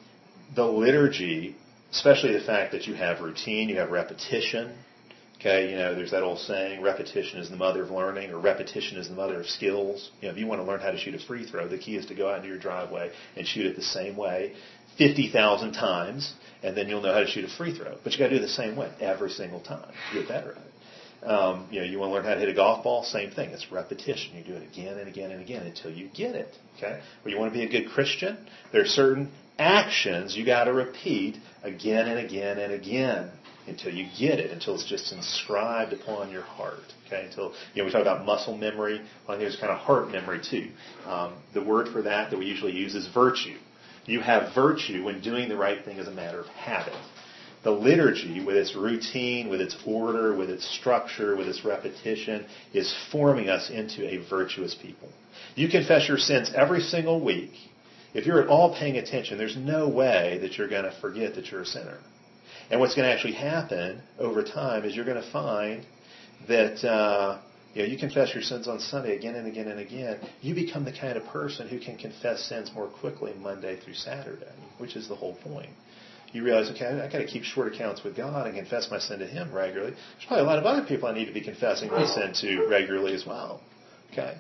the liturgy, especially the fact that you have routine, you have repetition. Okay, you know, there's that old saying, repetition is the mother of learning, or repetition is the mother of skills. You know, if you want to learn how to shoot a free throw, the key is to go out into your driveway and shoot it the same way fifty thousand times, and then you'll know how to shoot a free throw. But you got to do it the same way every single time to get better at it. Um, you know, you want to learn how to hit a golf ball, same thing. It's repetition. You do it again and again and again until you get it. Okay, well, you want to be a good Christian? There are certain actions you got to repeat again and again and again until you get it, until it's just inscribed upon your heart. Okay, until, you know, we talk about muscle memory. Well, there's kind of heart memory too. Um, the word for that that we usually use is virtue. You have virtue when doing the right thing as a matter of habit. The liturgy, with its routine, with its order, with its structure, with its repetition, is forming us into a virtuous people. You confess your sins every single week. If you're at all paying attention, there's no way that you're going to forget that you're a sinner. And what's going to actually happen over time is you're going to find that uh, you know, you confess your sins on Sunday again and again and again. You become the kind of person who can confess sins more quickly Monday through Saturday, which is the whole point. You realize, okay, I've got to keep short accounts with God and confess my sin to Him regularly. There's probably a lot of other people I need to be confessing my sin to regularly as well. Okay.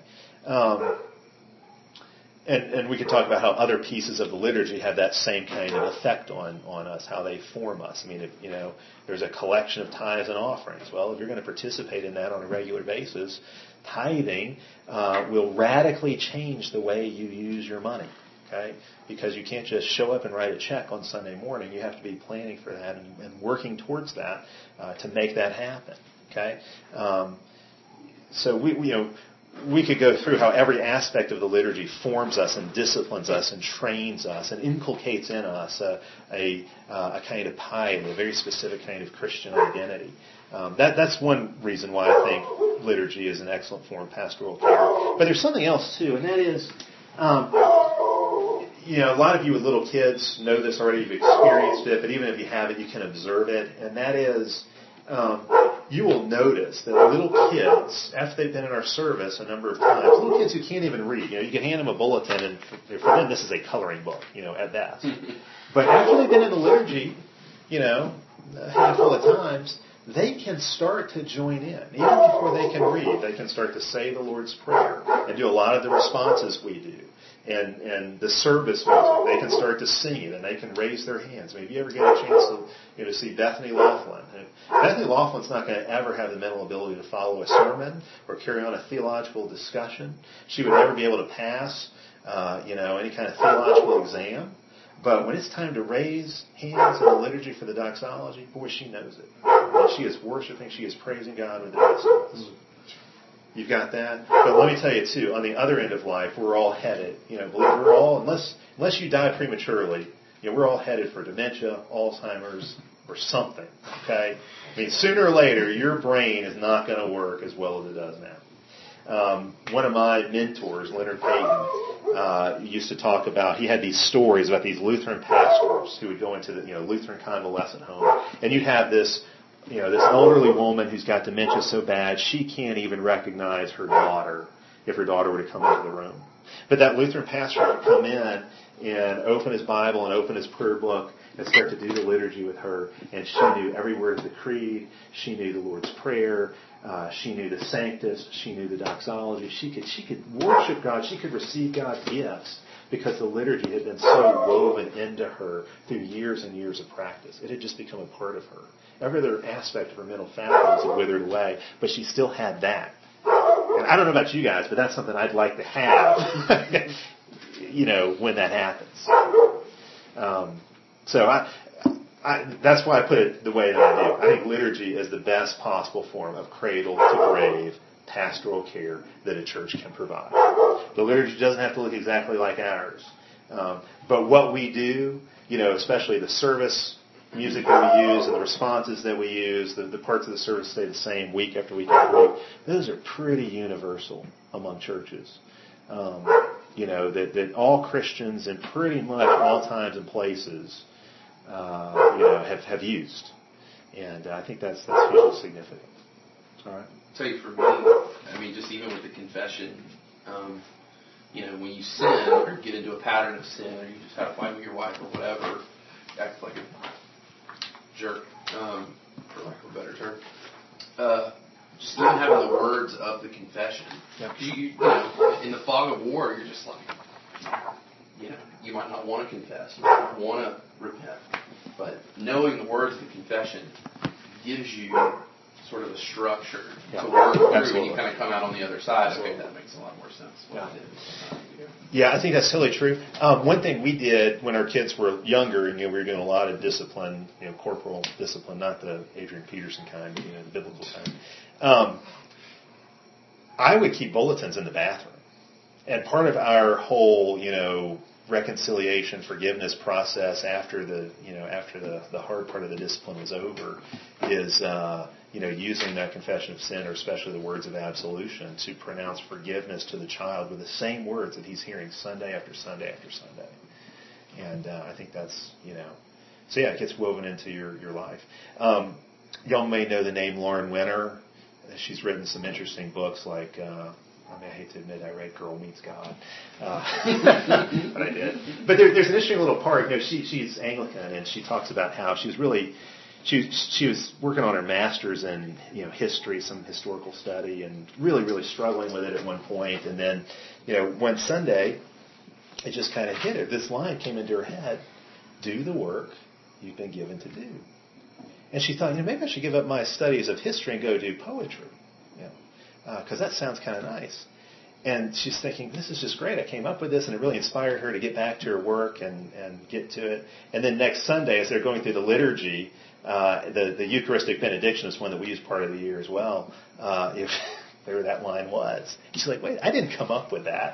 Um, And, and we could talk about how other pieces of the liturgy have that same kind of effect on, on us, how they form us. I mean, if, you know, there's a collection of tithes and offerings. Well, if you're going to participate in that on a regular basis, tithing uh, will radically change the way you use your money. Okay, because you can't just show up and write a check on Sunday morning. You have to be planning for that and, and working towards that uh, to make that happen. Okay, um, so we, we, you know. We could go through how every aspect of the liturgy forms us and disciplines us and trains us and inculcates in us a, a, uh, a kind of piety, a very specific kind of Christian identity. Um, that, that's one reason why I think liturgy is an excellent form of pastoral care. But there's something else too, and that is, um, you know, a lot of you with little kids know this already. You've experienced it, but even if you haven't, you can observe it, and that is, um, you will notice that little kids, after they've been in our service a number of times, little kids who can't even read, you know, you can hand them a bulletin, and for, for them this is a coloring book, you know, at best. But after they've been in the liturgy, you know, a handful of times, they can start to join in. Even before they can read, they can start to say the Lord's Prayer and do a lot of the responses we do. And and the service music, they can start to sing it, and they can raise their hands. I mean, if you ever get a chance to, you know, to see Bethany Laughlin, Bethany Laughlin's not going to ever have the mental ability to follow a sermon or carry on a theological discussion. She would never be able to pass, uh, you know, any kind of theological exam. But when it's time to raise hands in the liturgy for the doxology, boy, she knows it. She is worshiping, she is praising God with the best of us. You've got that. But let me tell you, too, on the other end of life, we're all headed. You know, believe we're all, unless unless you die prematurely, you know, we're all headed for dementia, Alzheimer's, or something. Okay? I mean, sooner or later, your brain is not going to work as well as it does now. Um, one of my mentors, Leonard Payton, uh, used to talk about, he had these stories about these Lutheran pastors who would go into the, you know, Lutheran convalescent home, and you'd have this, you know, this elderly woman who's got dementia so bad she can't even recognize her daughter if her daughter were to come into the room. But that Lutheran pastor would come in and open his Bible and open his prayer book and start to do the liturgy with her. And she knew every word of the creed. She knew the Lord's Prayer. Uh, she knew the Sanctus. She knew the doxology. She could she could worship God. She could receive God's gifts because the liturgy had been so woven into her through years and years of practice. It had just become a part of her. Every other aspect of her mental faculties had withered away, but she still had that. And I don't know about you guys, but that's something I'd like to have, you know, when that happens. Um, so I, I, that's why I put it the way that I do. I think liturgy is the best possible form of cradle to grave pastoral care that a church can provide. The liturgy doesn't have to look exactly like ours. Um, but what we do, you know, especially the service music that we use and the responses that we use, the, the parts of the service stay the same week after week after week. Those are pretty universal among churches. Um, you know, that, that all Christians in pretty much all times and places, uh, you know, have, have used. And uh, I think that's, that's hugely significant. All right. I'll tell you, for me, I mean, just even with the confession, um, you know, when you sin or get into a pattern of sin, or you just have a fight with your wife or whatever, act like a jerk, um, for lack of a better term, uh, just even having the words of the confession. Yeah. You, you know, in the fog of war, you're just like, you know, you might not want to confess, you might not want to repent, but knowing the words of the confession gives you sort of a structure yeah. to work through, Absolutely. and you kind of come out on the other side. Absolutely. Okay, that makes a lot more sense. Yeah. I did. Yeah, I think that's totally true. Um, one thing we did when our kids were younger, and you know, we were doing a lot of discipline, you know, corporal discipline, not the Adrian Peterson kind, but you know, the biblical kind. Um, I would keep bulletins in the bathroom, and part of our whole, you know, reconciliation, forgiveness process after the, you know, after the, the hard part of the discipline was over, is uh, you know, using that confession of sin, or especially the words of absolution, to pronounce forgiveness to the child with the same words that he's hearing Sunday after Sunday after Sunday. And uh, I think that's, you know, so yeah, it gets woven into your, your life. Um, y'all may know the name Lauren Winner. She's written some interesting books like, uh, I mean, I hate to admit I read Girl Meets God, uh, but I did. But there, there's an interesting little part. You know, she, she's Anglican, and she talks about how she was really, she she was working on her master's in, you know, history, some historical study, and really, really struggling with it at one point. And then, you know, one Sunday, it just kind of hit her. This line came into her head: "Do the work you've been given to do." And she thought, you know, maybe I should give up my studies of history and go do poetry, you know, because uh, that sounds kind of nice. And she's thinking, this is just great. I came up with this, and it really inspired her to get back to her work and, and get to it. And then next Sunday, as they're going through the liturgy, uh, the, the Eucharistic benediction is one that we use part of the year as well. Uh, if there that line was, she's like, wait, I didn't come up with that.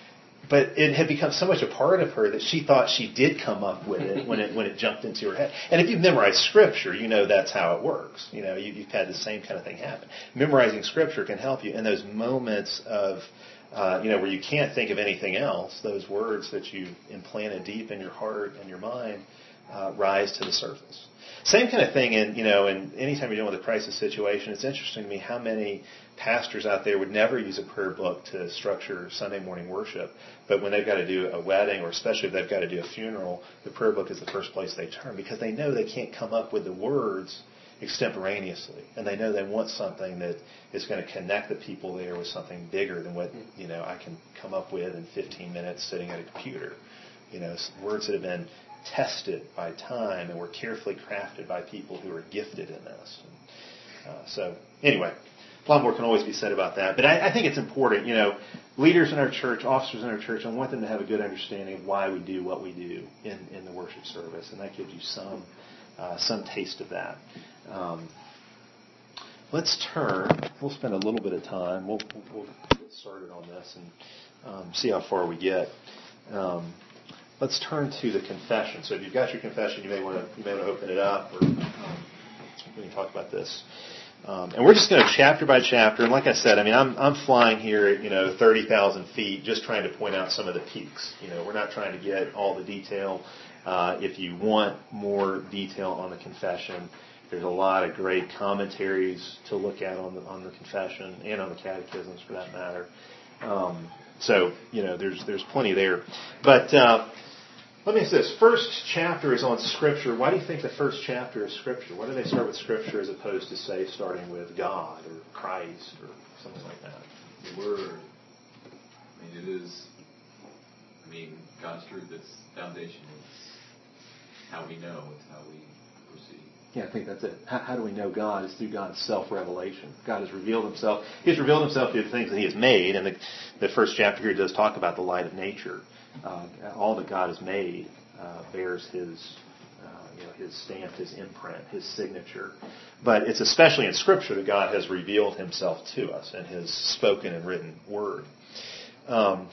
But it had become so much a part of her that she thought she did come up with it when it when it jumped into her head. And if you've memorized Scripture, you know that's how it works. You know, you, you've had the same kind of thing happen. Memorizing Scripture can help you in those moments of, uh, you know, where you can't think of anything else. Those words that you implanted deep in your heart and your mind uh, rise to the surface. Same kind of thing in, you know, in anytime you're dealing with a crisis situation, it's interesting to me how many pastors out there would never use a prayer book to structure Sunday morning worship. But when they've got to do a wedding, or especially if they've got to do a funeral, the prayer book is the first place they turn, because they know they can't come up with the words extemporaneously. And they know they want something that is going to connect the people there with something bigger than what, you know, I can come up with in fifteen minutes sitting at a computer. You know, words that have been tested by time and were carefully crafted by people who are gifted in this. Uh, so anyway, a lot more can always be said about that. But I, I think it's important, you know, leaders in our church, officers in our church, I want them to have a good understanding of why we do what we do in, in the worship service. And that gives you some uh, some taste of that. Um, let's turn. We'll spend a little bit of time. We'll, we'll get started on this and um, see how far we get. Um, Let's turn to the confession. So if you've got your confession, you may want to you may want to open it up, or um, we can talk about this. Um, and we're just going to chapter by chapter. And like I said, I mean, I'm I'm flying here at, you know, thirty thousand feet, just trying to point out some of the peaks. You know, we're not trying to get all the detail. Uh, if you want more detail on the confession, there's a lot of great commentaries to look at on the on the confession and on the catechisms, for that matter. Um, so you know, there's there's plenty there, but. Uh, Let me ask this. First chapter is on Scripture. Why do you think the first chapter is Scripture? Why do they start with Scripture as opposed to, say, starting with God or Christ or something like that? The Word. I mean, it is, I mean, God's truth, it's foundation. It's how we know. It's how we proceed. Yeah, I think that's it. How, how do we know God? Is through God's self-revelation. God has revealed himself. He's revealed himself through the things that he has made. And the, the first chapter here does talk about the light of nature. Uh, all that God has made uh, bears his, uh, you know, his stamp, his imprint, his signature. But it's especially in Scripture that God has revealed himself to us in his spoken and written word. Um,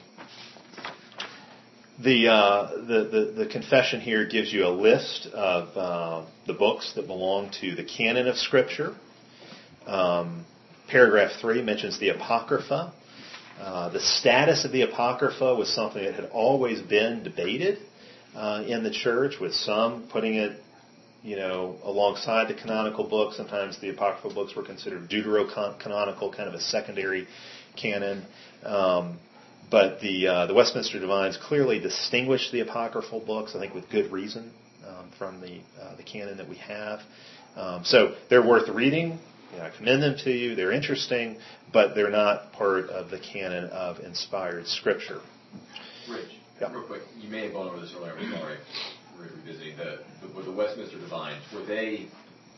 the, uh, the the the confession here gives you a list of uh, the books that belong to the canon of Scripture. Um, paragraph three mentions the Apocrypha. Uh, the status of the Apocrypha was something that had always been debated uh, in the church, with some putting it, you know, alongside the canonical books. Sometimes the Apocryphal books were considered deuterocanonical, kind of a secondary canon. Um, but the uh, the Westminster Divines clearly distinguish the Apocryphal books, I think with good reason, um, from the uh, the canon that we have. Um, so they're worth reading. You know, I commend them to you. They're interesting, but they're not part of the canon of inspired Scripture. Rich, yeah. real quick, you may have gone over this earlier. I'm sorry, revisiting the, the, the Westminster Divines. Were they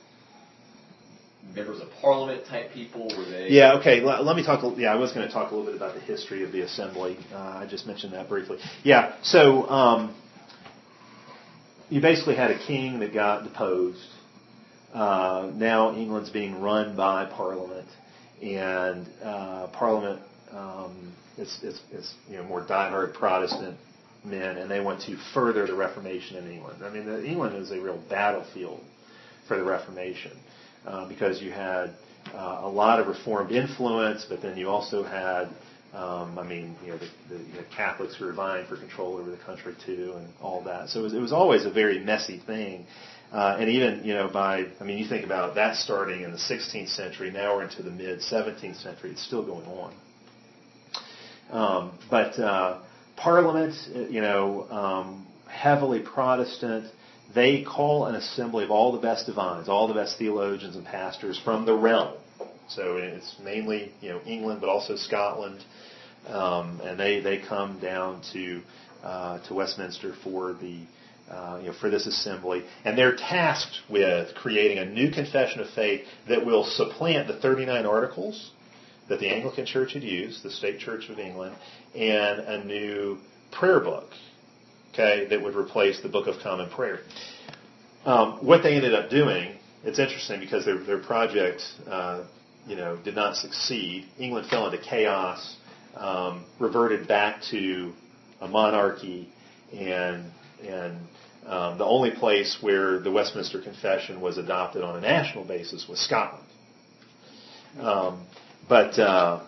members of Parliament type people? Were they? Yeah. Okay. Let, let me talk. Yeah, I was going to talk a little bit about the history of the Assembly. Uh, I just mentioned that briefly. Yeah. So um, you basically had a king that got deposed. Uh, now England's being run by Parliament, and uh, Parliament um, is, is, is you know more diehard Protestant men, and they want to further the Reformation in England. I mean, the, England is a real battlefield for the Reformation uh, because you had uh, a lot of Reformed influence, but then you also had, um, I mean, you know, the, the you know, Catholics who were vying for control over the country too, and all that. So it was, it was always a very messy thing. Uh, and even, you know, by, I mean, you think about that starting in the sixteenth century, now we're into the mid-seventeenth century, it's still going on. Um, but uh, Parliament, you know, um, heavily Protestant, they call an assembly of all the best divines, all the best theologians and pastors from the realm. So it's mainly, you know, England, but also Scotland. Um, and they, they come down to uh, to Westminster for the Uh, you know, for this assembly, and they're tasked with creating a new confession of faith that will supplant the thirty-nine articles that the Anglican Church had used, the State Church of England, and a new prayer book, okay, that would replace the Book of Common Prayer. Um, what they ended up doing, it's interesting because their their project, uh, you know, did not succeed. England fell into chaos, um, reverted back to a monarchy, and And um, the only place where the Westminster Confession was adopted on a national basis was Scotland. Um, but uh,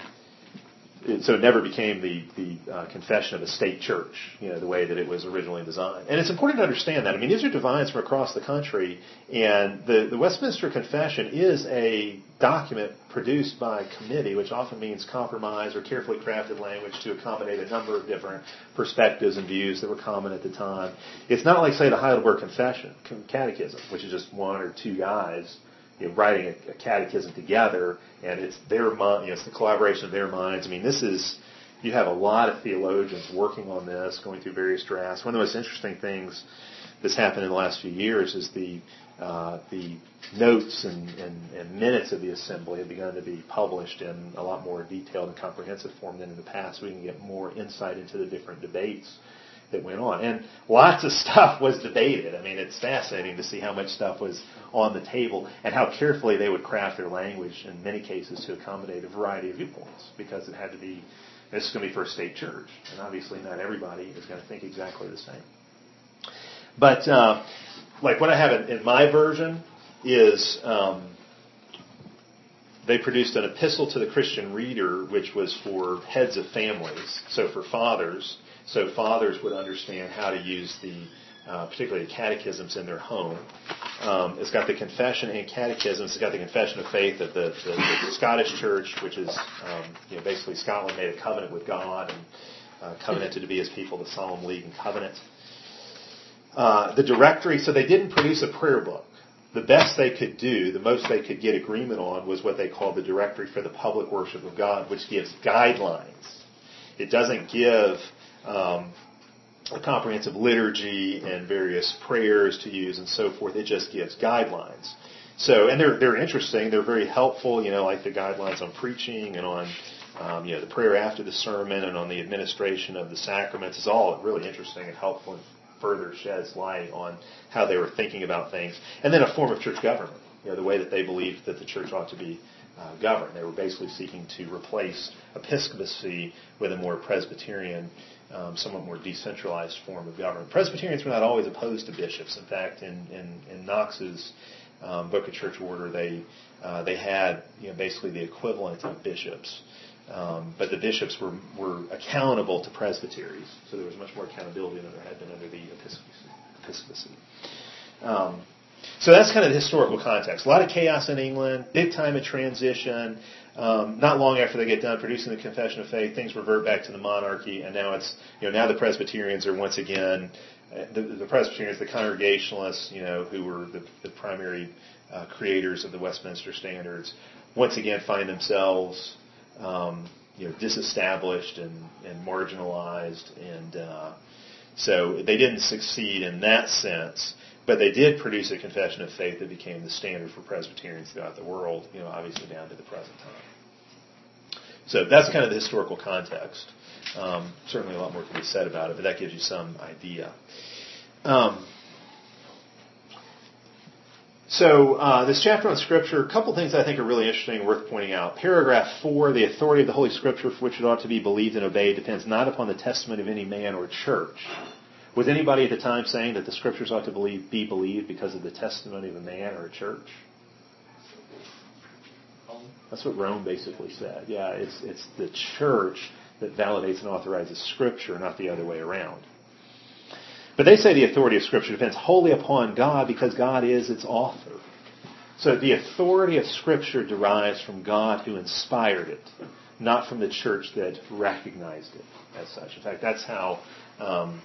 it, so it never became the the uh, confession of a state church, you know, the way that it was originally designed. And it's important to understand that. I mean, these are divines from across the country, and the, the Westminster Confession is a document produced by committee, which often means compromise or carefully crafted language to accommodate a number of different perspectives and views that were common at the time. It's not like, say, the Heidelberg Confession, Catechism, which is just one or two guys, you know, writing a, a catechism together, and it's their mind, you know, it's the collaboration of their minds. I mean, this is, you have a lot of theologians working on this, going through various drafts. One of the most interesting things that's happened in the last few years is the uh, the notes and, and, and minutes of the assembly have begun to be published in a lot more detailed and comprehensive form than in the past. We can get more insight into the different debates that went on. And lots of stuff was debated. I mean, it's fascinating to see how much stuff was on the table and how carefully they would craft their language in many cases to accommodate a variety of viewpoints, because it had to be, this is going to be for a state church. And obviously not everybody is going to think exactly the same. But uh, like what I have in, in my version is um, they produced an epistle to the Christian reader, which was for heads of families, so for fathers. So fathers would understand how to use the, uh, particularly the catechisms in their home. Um, it's got the confession and catechisms. It's got the confession of faith of the, the, the Scottish Church, which is, um, you know, basically Scotland made a covenant with God and uh, covenanted to be His people, the solemn league and covenant. uh, the directory, so they didn't produce a prayer book. The best they could do, the most they could get agreement on, was what they called the Directory for the Public Worship of God, which gives guidelines. It doesn't give um, a comprehensive liturgy and various prayers to use and so forth. It just gives guidelines. So, and they're they're interesting. They're very helpful. You know, like the guidelines on preaching and on um, you know the prayer after the sermon and on the administration of the sacraments is all really interesting and helpful. And further sheds light on how they were thinking about things. And then a form of church government, you know, the way that they believed that the church ought to be uh, governed. They were basically seeking to replace episcopacy with a more Presbyterian, um, somewhat more decentralized form of government. Presbyterians were not always opposed to bishops. In fact, in, in, in Knox's um, Book of Church Order, they uh, they had you know basically the equivalent of bishops. Um, but the bishops were, were accountable to presbyteries, so there was much more accountability than there had been under the episcopacy. episcopacy. Um, so that's kind of the historical context. A lot of chaos in England, big time of transition. Um, not long after they get done producing the Confession of Faith, things revert back to the monarchy, and now it's you know now the Presbyterians are once again uh, the, the Presbyterians, the Congregationalists, you know, who were the, the primary uh, creators of the Westminster Standards, once again find themselves Um, you know, disestablished and, and marginalized, and uh, so they didn't succeed in that sense. But they did produce a confession of faith that became the standard for Presbyterians throughout the world. You know, obviously down to the present time. So that's kind of the historical context. Um, certainly, a lot more can be said about it, but that gives you some idea. Um, So uh, this chapter on Scripture, a couple things I think are really interesting and worth pointing out. Paragraph four, the authority of the Holy Scripture for which it ought to be believed and obeyed depends not upon the testimony of any man or church. Was anybody at the time saying that the Scriptures ought to believe, be believed because of the testimony of a man or a church? That's what Rome basically said. Yeah, it's it's the church that validates and authorizes Scripture, not the other way around. But they say the authority of Scripture depends wholly upon God because God is its author. So the authority of Scripture derives from God who inspired it, not from the church that recognized it as such. In fact, that's how um,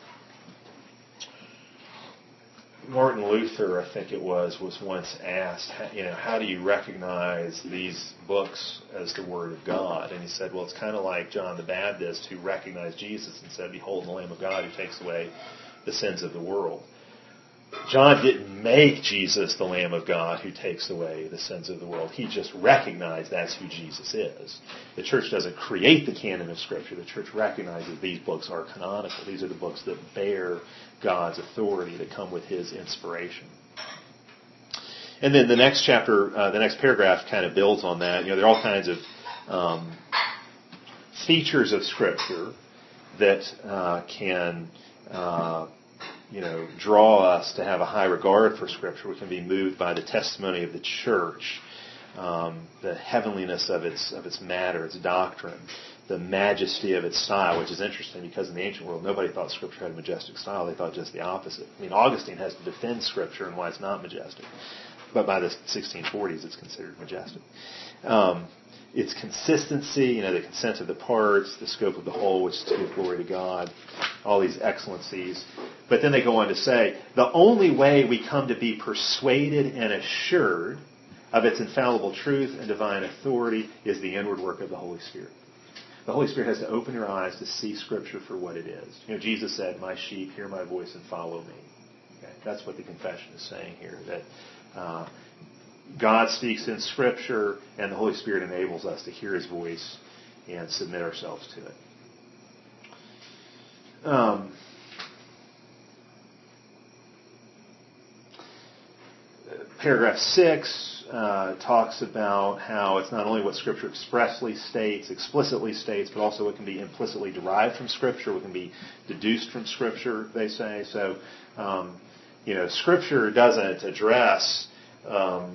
Martin Luther, I think it was, was once asked, you know, how do you recognize these books as the Word of God? And he said, well, it's kind of like John the Baptist who recognized Jesus and said, behold, the Lamb of God who takes away the sins of the world. John didn't make Jesus the Lamb of God who takes away the sins of the world. He just recognized that's who Jesus is. The church doesn't create the canon of Scripture. The church recognizes these books are canonical. These are the books that bear God's authority, that come with His inspiration. And then the next chapter, uh, the next paragraph kind of builds on that. You know, there are all kinds of um, features of Scripture that uh, can Uh, you know, draw us to have a high regard for Scripture. We can be moved by the testimony of the church, um, the heavenliness of its of its matter, its doctrine, the majesty of its style, which is interesting because in the ancient world nobody thought Scripture had a majestic style. They thought just the opposite. I mean, Augustine has to defend Scripture and why it's not majestic, but by the sixteen forties it's considered majestic. Um, its consistency, you know, the consent of the parts, the scope of the whole, which is to give glory to God, all these excellencies. But then they go on to say, the only way we come to be persuaded and assured of its infallible truth and divine authority is the inward work of the Holy Spirit. The Holy Spirit has to open your eyes to see Scripture for what it is. You know, Jesus said, my sheep hear my voice and follow me. Okay? That's what the confession is saying here, that uh, God speaks in Scripture, and the Holy Spirit enables us to hear His voice and submit ourselves to it. Um, paragraph six uh, talks about how it's not only what Scripture expressly states, explicitly states, but also what can be implicitly derived from Scripture, what can be deduced from Scripture, they say. So, um, you know, Scripture doesn't address Um,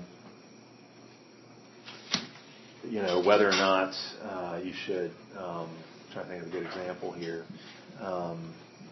you know, whether or not uh, you should, um, I'm trying to think of a good example here. Um,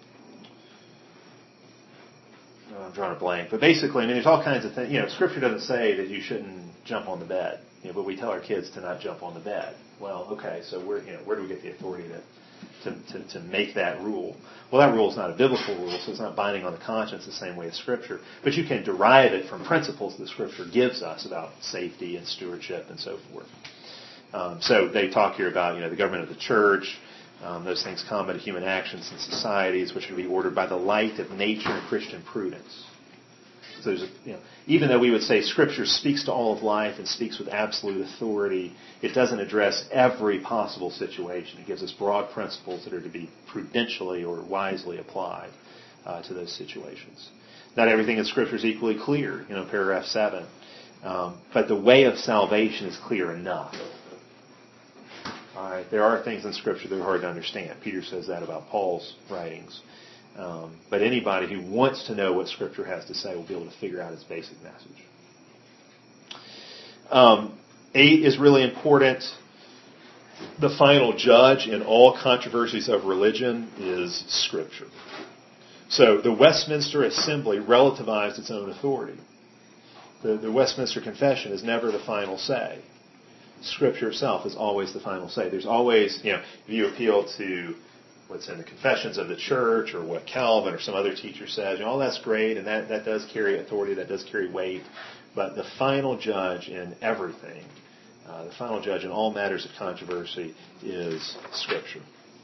I'm drawing a blank. But basically, I mean, there's all kinds of things. You know, Scripture doesn't say that you shouldn't jump on the bed. You know, but we tell our kids to not jump on the bed. Well, okay, so where, you know, where do we get the authority to to, to, to make that rule. Well, that rule is not a biblical rule, so it's not binding on the conscience the same way as Scripture. But you can derive it from principles that Scripture gives us about safety and stewardship and so forth. Um, so they talk here about, you know, the government of the church. Um, those things common to human actions and societies, which are to be ordered by the light of nature and Christian prudence. So there's a, you know, even though we would say Scripture speaks to all of life and speaks with absolute authority, it doesn't address every possible situation. It gives us broad principles that are to be prudentially or wisely applied uh, to those situations. Not everything in Scripture is equally clear, you know, paragraph seven. Um, but the way of salvation is clear enough. All right, there are things in Scripture that are hard to understand. Peter says that about Paul's writings. Um, but anybody who wants to know what Scripture has to say will be able to figure out its basic message. Um, eight is really important. The final judge in all controversies of religion is Scripture. So the Westminster Assembly relativized its own authority. The, the Westminster Confession is never the final say. Scripture itself is always the final say. There's always, you know, if you appeal to what's in the Confessions of the Church or what Calvin or some other teacher says, you know, all that's great, and that, that does carry authority, that does carry weight. But the final judge in everything, uh, the final judge in all matters of controversy is Scripture.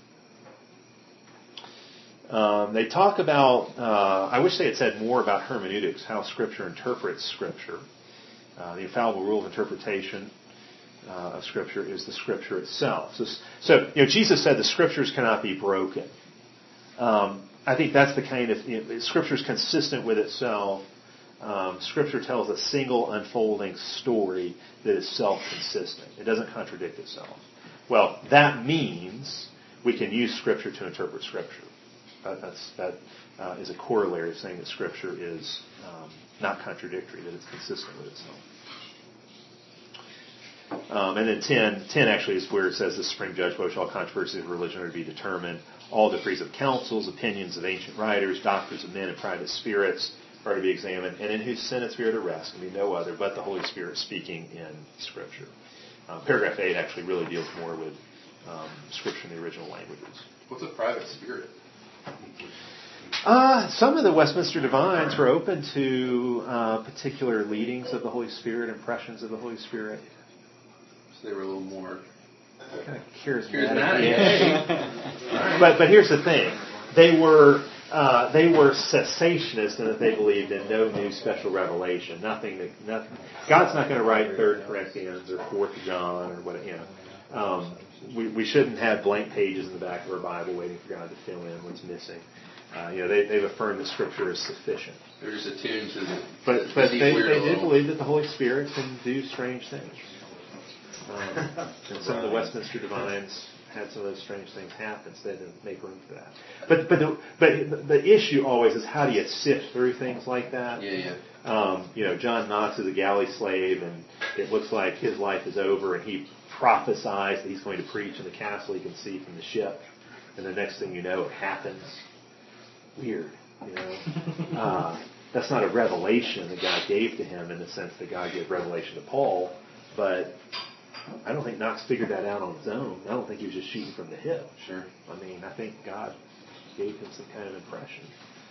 Um, they talk about, uh, I wish they had said more about hermeneutics, how Scripture interprets Scripture. Uh, the infallible rule of interpretation Uh, of Scripture is the Scripture itself. So, so, you know, Jesus said the Scriptures cannot be broken. Um, I think that's the kind of, you know, Scripture is consistent with itself. Um, Scripture tells a single unfolding story that is self-consistent. It doesn't contradict itself. Well, that means we can use Scripture to interpret Scripture. That, that's, that uh, is a corollary of saying that Scripture is um, not contradictory, that it's consistent with itself. Um, and then ten, ten actually is where it says the supreme judge by which all controversies of religion are to be determined. All decrees of councils, opinions of ancient writers, doctrines of men and private spirits are to be examined, and in whose sentence we are to rest can be no other but the Holy Spirit speaking in Scripture. Uh, paragraph eight actually really deals more with um, Scripture in the original languages. What's a private spirit? Uh, some of the Westminster Divines were open to uh, particular leadings of the Holy Spirit, impressions of the Holy Spirit. So they were a little more kind of charismatic. charismatic. Yeah. But but here's the thing: they were uh, they were cessationist in that they believed in no new special revelation. Nothing that nothing. God's not going to write Third Corinthians or Fourth John or what you know. Um, we we shouldn't have blank pages in the back of our Bible waiting for God to fill in what's missing. Uh, you know, they, they've affirmed that Scripture is sufficient. They're just attuned to the. But but they, they did little. believe that the Holy Spirit can do strange things. Um, and some of the Westminster Divines had some of those strange things happen, so they didn't make room for that. But but the, but the issue always is how do you sift through things like that? Yeah, yeah. Um, you know, John Knox is a galley slave, and it looks like his life is over, and he prophesies that he's going to preach in the castle he can see from the ship, and the next thing you know, it happens. Weird, you know. Uh, that's not a revelation that God gave to him in the sense that God gave revelation to Paul, but I don't think Knox figured that out on his own. I don't think he was just shooting from the hip. Sure. I mean, I think God gave him some kind of impression.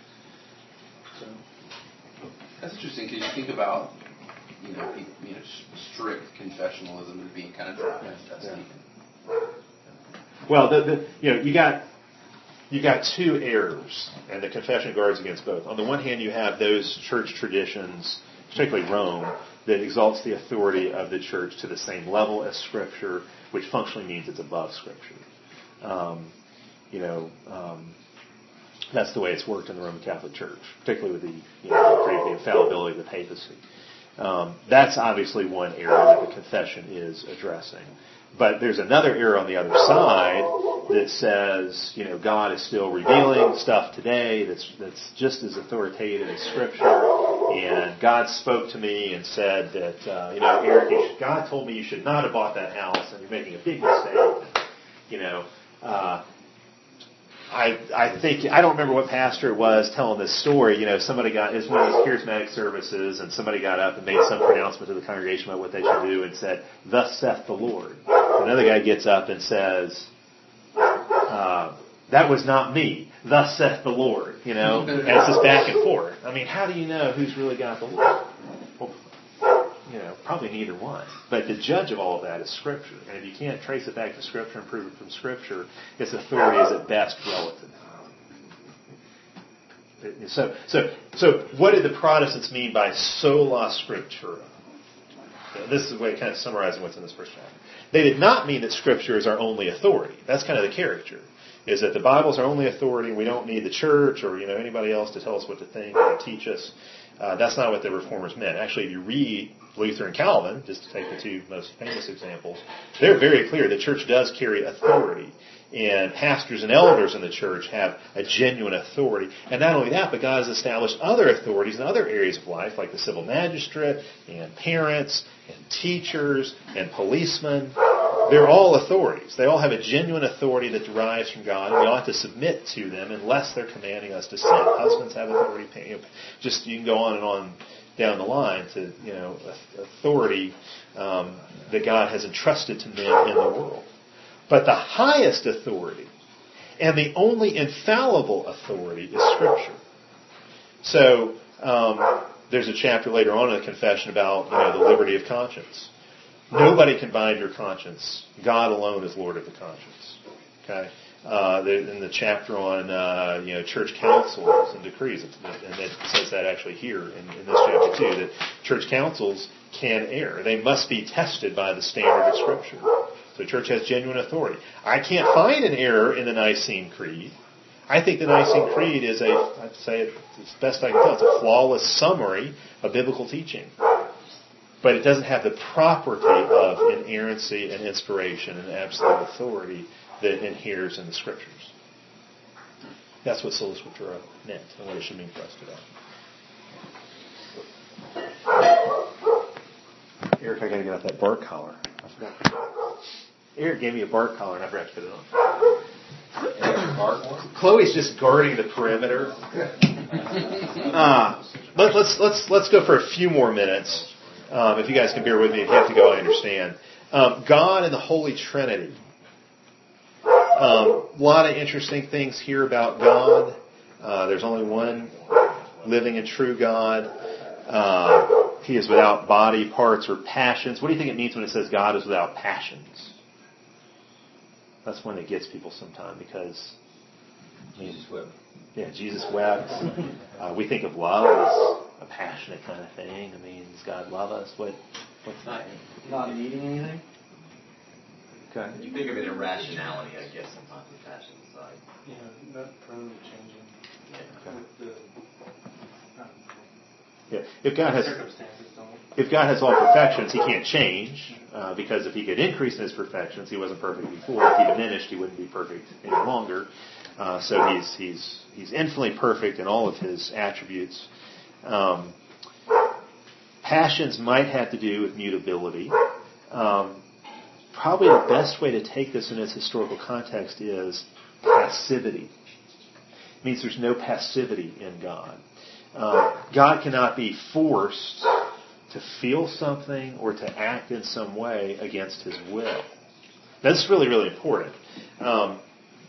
So that's interesting because you think about, you know, you know, strict confessionalism as being kind of dry. Yeah. Yeah. Well, the, the you know you got you got two errors, and the confession guards against both. On the one hand, you have those church traditions, particularly Rome, that exalts the authority of the church to the same level as Scripture, which functionally means it's above Scripture. Um, you know, um, that's the way it's worked in the Roman Catholic Church, particularly with the, you know, the infallibility of the papacy. Um, that's obviously one error that the confession is addressing. But there's another error on the other side that says, you know, God is still revealing stuff today that's that's just as authoritative as Scripture. And God spoke to me and said that, uh, you know, Eric, you should, God told me you should not have bought that house, and you're making a big mistake. You know, uh, I I think I don't remember what pastor it was telling this story. You know, somebody got it's one of those charismatic services, and somebody got up and made some pronouncement to the congregation about what they should do, and said, "Thus saith the Lord." Another guy gets up and says, uh, that was not me. Thus saith the Lord. You know, and it's just back and forth. I mean, how do you know who's really got the Lord? Well, you know, probably neither one. But the judge of all of that is Scripture. And if you can't trace it back to Scripture and prove it from Scripture, its authority is at best relative. So, so, so, what did the Protestants mean by sola scriptura? This is the way kind of summarizing what's in this first chapter. They did not mean that Scripture is our only authority. That's kind of the caricature. Is that the Bible's our only authority and we don't need the church or, you know, anybody else to tell us what to think or to teach us. Uh, that's not what the Reformers meant. Actually, if you read Luther and Calvin, just to take the two most famous examples, they're very clear the church does carry authority. And pastors and elders in the church have a genuine authority. And not only that, but God has established other authorities in other areas of life, like the civil magistrate, and parents, and teachers, and policemen. They're all authorities. They all have a genuine authority that derives from God, and we ought to submit to them unless they're commanding us to sin. Husbands have authority. Just, you can go on and on down the line to, you know, authority um, that God has entrusted to men in the world. But the highest authority and the only infallible authority is Scripture. So um, there's a chapter later on in the confession about, you know, the liberty of conscience. Nobody can bind your conscience. God alone is Lord of the conscience. Okay. Uh, in the chapter on uh, you know church councils and decrees, and it says that actually here in, in this chapter too, that church councils can err. They must be tested by the standard of Scripture. So the church has genuine authority. I can't find an error in the Nicene Creed. I think the Nicene Creed is a, I'd say it, it's best I can tell, it's a flawless summary of biblical teaching. But it doesn't have the property of inerrancy and inspiration and absolute authority that inheres in the Scriptures. That's what sola scriptura meant and what it should mean for us today. Eric, I got to get out that bark collar. I forgot. Eric gave me a bark collar and I forgot to put it on. Chloe's just guarding the perimeter. Uh, let, let's let's let's go for a few more minutes. Um, if you guys can bear with me, if you have to go, I understand. Um, God and the Holy Trinity. A um, lot of interesting things here about God. Uh, there's only one living and true God. Uh, he is without body, parts, or passions. What do you think it means when it says God is without passions? That's one that gets people sometime because Jesus wept. Yeah, Jesus wept. Uh, we think of love as a passionate kind of thing. I mean, does God love us? What? What's not not needing anything? Okay. You think of it irrationality, I guess, sometimes the passion side. Yeah, not prone to changing. Yeah. With the, um, yeah. If God has circumstances don't. If God has all perfections, He can't change uh, because if He could increase in His perfections, He wasn't perfect before. If He diminished, He wouldn't be perfect any longer. Uh, so He's He's He's infinitely perfect in all of His attributes. Um, passions might have to do with mutability. Um, probably the best way to take this in its historical context is passivity. It means there's no passivity in God. Uh, God cannot be forced to feel something or to act in some way against His will. That's really, really important. Um,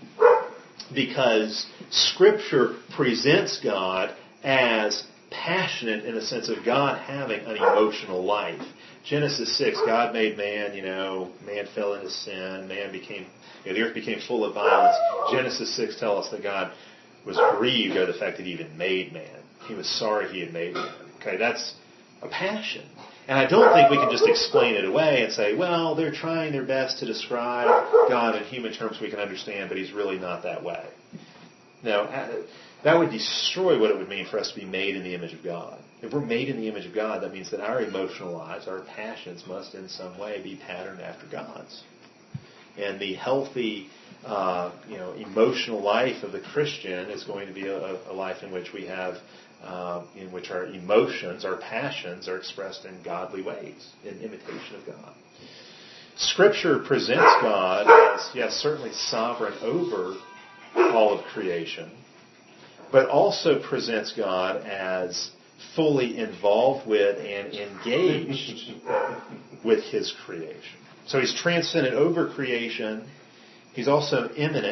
because Scripture presents God as passionate in the sense of God having an emotional life. Genesis six, God made man, you know, man fell into sin, man became, you know, the earth became full of violence. Genesis six tells us that God was grieved over the fact that He even made man. He was sorry He had made man. Okay, that's a passion. And I don't think we can just explain it away and say, well, they're trying their best to describe God in human terms we can understand, but He's really not that way. Now, that would destroy what it would mean for us to be made in the image of God. If we're made in the image of God, that means that our emotional lives, our passions must in some way be patterned after God's. And the healthy, uh, you know, emotional life of the Christian is going to be a, a life in which we have, uh, in which our emotions, our passions are expressed in godly ways, in imitation of God. Scripture presents God as, yes, certainly sovereign over all of creation, but also presents God as fully involved with and engaged with His creation. So He's transcendent over creation. He's also immanent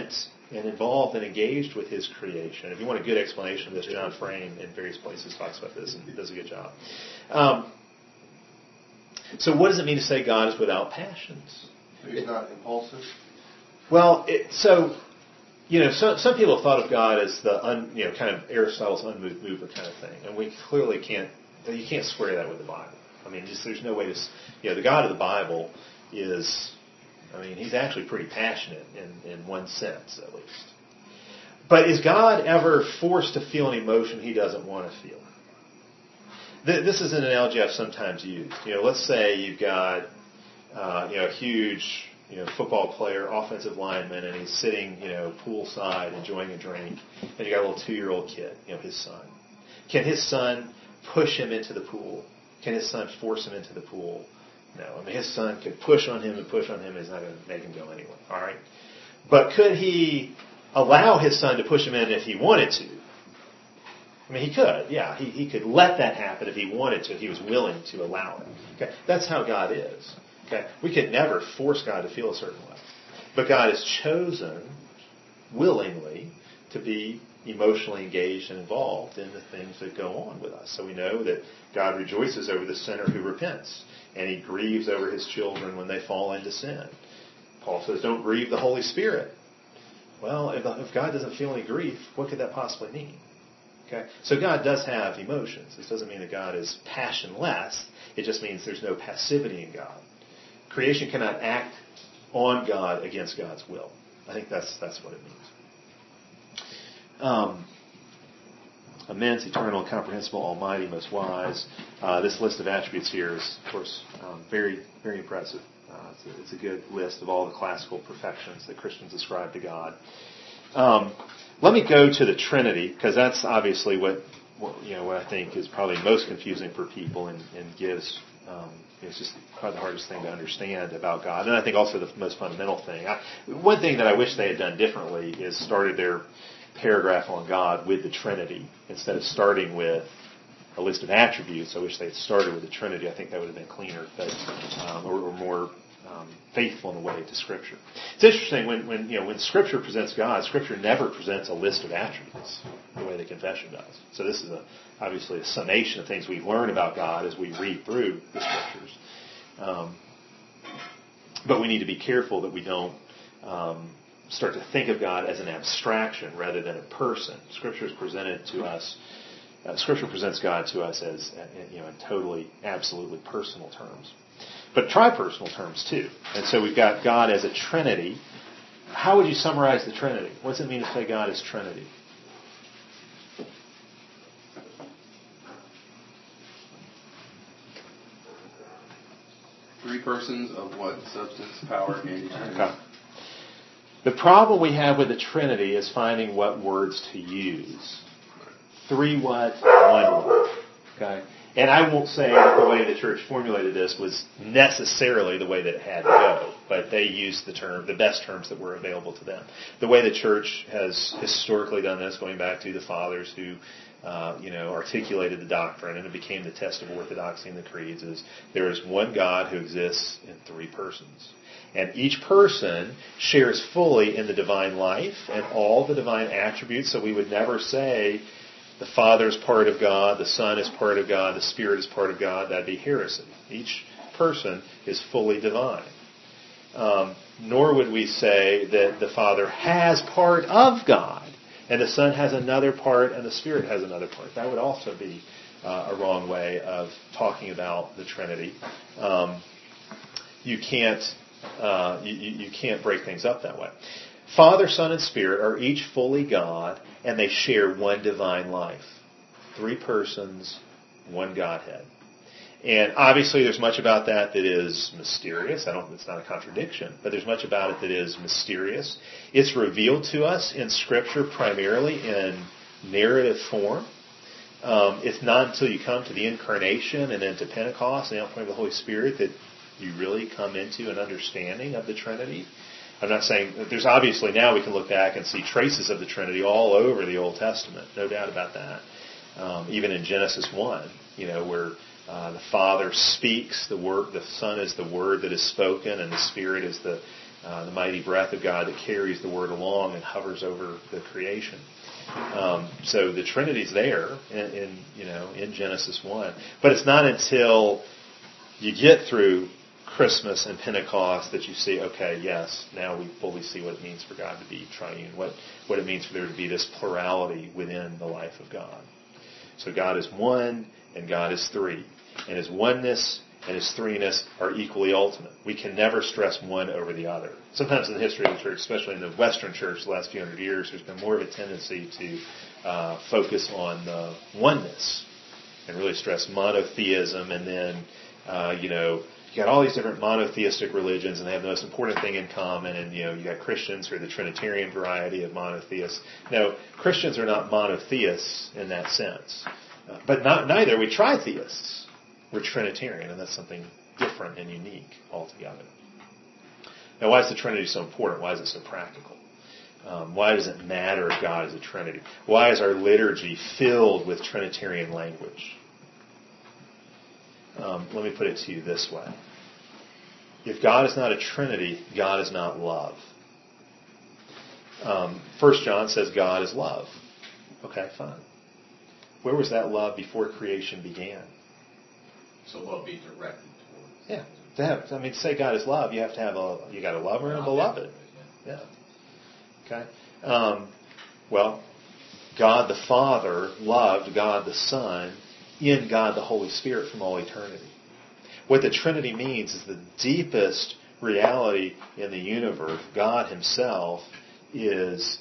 and involved and engaged with His creation. If you want a good explanation of this, John Frame in various places talks about this and does a good job. Um, so what does it mean to say God is without passions? He's not impulsive? Well, it, so, you know, some, some people have thought of God as the, un, you know, kind of Aristotle's unmoved mover kind of thing. And we clearly can't, you can't square that with the Bible. I mean, just there's no way to, you know, the God of the Bible is, I mean, He's actually pretty passionate in, in one sense, at least. But is God ever forced to feel an emotion He doesn't want to feel? This is an analogy I've sometimes used. You know, let's say you've got, uh, you know, a huge, you know, football player, offensive lineman, and he's sitting, you know, poolside enjoying a drink, and you got a little two-year-old kid, you know, his son. Can his son push him into the pool? Can his son force him into the pool? No. I mean, his son could push on him and push on him, and he's not going to make him go anyway. All right? But could he allow his son to push him in if he wanted to? I mean, he could, yeah. He, he could let that happen if he wanted to, if he was willing to allow it. Okay? That's how God is. Okay? We could never force God to feel a certain way. But God has chosen willingly to be emotionally engaged and involved in the things that go on with us. So we know that God rejoices over the sinner who repents, and He grieves over His children when they fall into sin. Paul says, don't grieve the Holy Spirit. Well, if, if God doesn't feel any grief, what could that possibly mean? Okay? So God does have emotions. This doesn't mean that God is passionless. It just means there's no passivity in God. Creation cannot act on God against God's will. I think that's that's what it means. Um, immense, eternal, comprehensible, almighty, most wise. Uh, this list of attributes here is, of course, um, very, very impressive. Uh, it's, a, it's a good list of all the classical perfections that Christians ascribe to God. Um, let me go to the Trinity, because that's obviously what, what you know what I think is probably most confusing for people and, and gives um, it's just probably the hardest thing to understand about God, and I think also the most fundamental thing. I, one thing that I wish they had done differently is started their paragraph on God with the Trinity instead of starting with a list of attributes. I wish they had started with the Trinity. I think that would have been cleaner, but um, or, or more um, faithful in the way to Scripture. It's interesting when, when you know when Scripture presents God, Scripture never presents a list of attributes the way the confession does. So this is a, obviously a summation of things we learn about God as we read through the Scriptures. Um, but we need to be careful that we don't um, start to think of God as an abstraction rather than a person. Scripture is presented to us. Uh, Scripture presents God to us as, uh, you know, in totally, absolutely personal terms, but tri-personal terms too. And so we've got God as a Trinity. How would you summarize the Trinity? What does it mean to say God is Trinity? Three persons of one substance, power, and eternity. Okay. The problem we have with the Trinity is finding what words to use. Three what, one what. Okay? And I won't say that the way the church formulated this was necessarily the way that it had to go, but they used the term, the best terms that were available to them. The way the church has historically done this, going back to the fathers who, uh, you know, articulated the doctrine, and it became the test of orthodoxy in the creeds, is there is one God who exists in three persons. And each person shares fully in the divine life and all the divine attributes, so we would never say the Father is part of God, the Son is part of God, the Spirit is part of God. That'd be heresy. Each person is fully divine. Um, nor would we say that the Father has part of God, and the Son has another part, and the Spirit has another part. That would also be uh, a wrong way of talking about the Trinity. Um, you can't uh, you, you can't break things up that way. Father, Son, and Spirit are each fully God, and they share one divine life. Three persons, one Godhead. And obviously there's much about that that is mysterious. I don't, it's not a contradiction, but there's much about it that is mysterious. It's revealed to us in Scripture primarily in narrative form. Um, it's not until you come to the Incarnation and then to Pentecost and the outpouring of the Holy Spirit that you really come into an understanding of the Trinity. I'm not saying that there's obviously now we can look back and see traces of the Trinity all over the Old Testament, no doubt about that. Um, even in Genesis one, you know, where uh, the Father speaks, the word, the Son is the word that is spoken, and the Spirit is the uh, the mighty breath of God that carries the Word along and hovers over the creation. Um, so the Trinity's there in, in you know in Genesis one, but it's not until you get through Christmas and Pentecost that you see, okay, yes, now we fully see what it means for God to be triune, what what it means for there to be this plurality within the life of God. So God is one and God is three, and His oneness and His threeness are equally ultimate. We can never stress one over the other. Sometimes in the history of the church, especially in the Western church the last few hundred years, there's been more of a tendency to uh, focus on the oneness and really stress monotheism. And then, uh, you know, you got all these different monotheistic religions, and they have the most important thing in common. And, you know, you got Christians who are the Trinitarian variety of monotheists. No, Christians are not monotheists in that sense. Uh, but not neither. We tritheists. We're Trinitarian, and that's something different and unique altogether. Now, why is the Trinity so important? Why is it so practical? Um, why does it matter if God is a Trinity? Why is our liturgy filled with Trinitarian language? Um, let me put it to you this way. If God is not a Trinity, God is not love. Um, First John says God is love. Okay, fine. Where was that love before creation began? So love be directed towards. Yeah. To have, I mean, to say God is love, you have to have a, you got a lover and a beloved. Yeah. Okay. Um, well, God the Father loved God the Son in God the Holy Spirit from all eternity. What the Trinity means is the deepest reality in the universe. God Himself is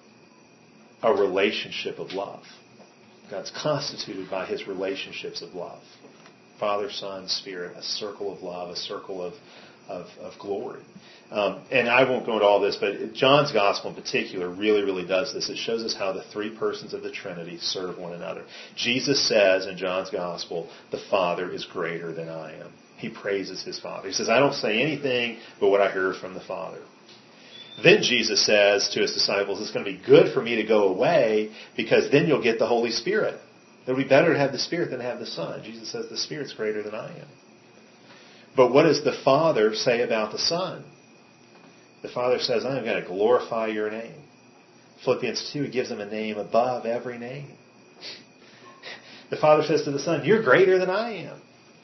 a relationship of love. God's constituted by His relationships of love. Father, Son, Spirit, a circle of love, a circle of of, of glory. Um, and I won't go into all this, but John's Gospel in particular really, really does this. It shows us how the three persons of the Trinity serve one another. Jesus says in John's Gospel, the Father is greater than I am. He praises His Father. He says, I don't say anything but what I heard from the Father. Then Jesus says to His disciples, it's going to be good for me to go away because then you'll get the Holy Spirit. It would be better to have the Spirit than to have the Son. Jesus says the Spirit's greater than I am. But what does the Father say about the Son? The Father says, I'm going to glorify your name. Philippians two, He gives Him a name above every name. The Father says to the Son, you're greater than I am.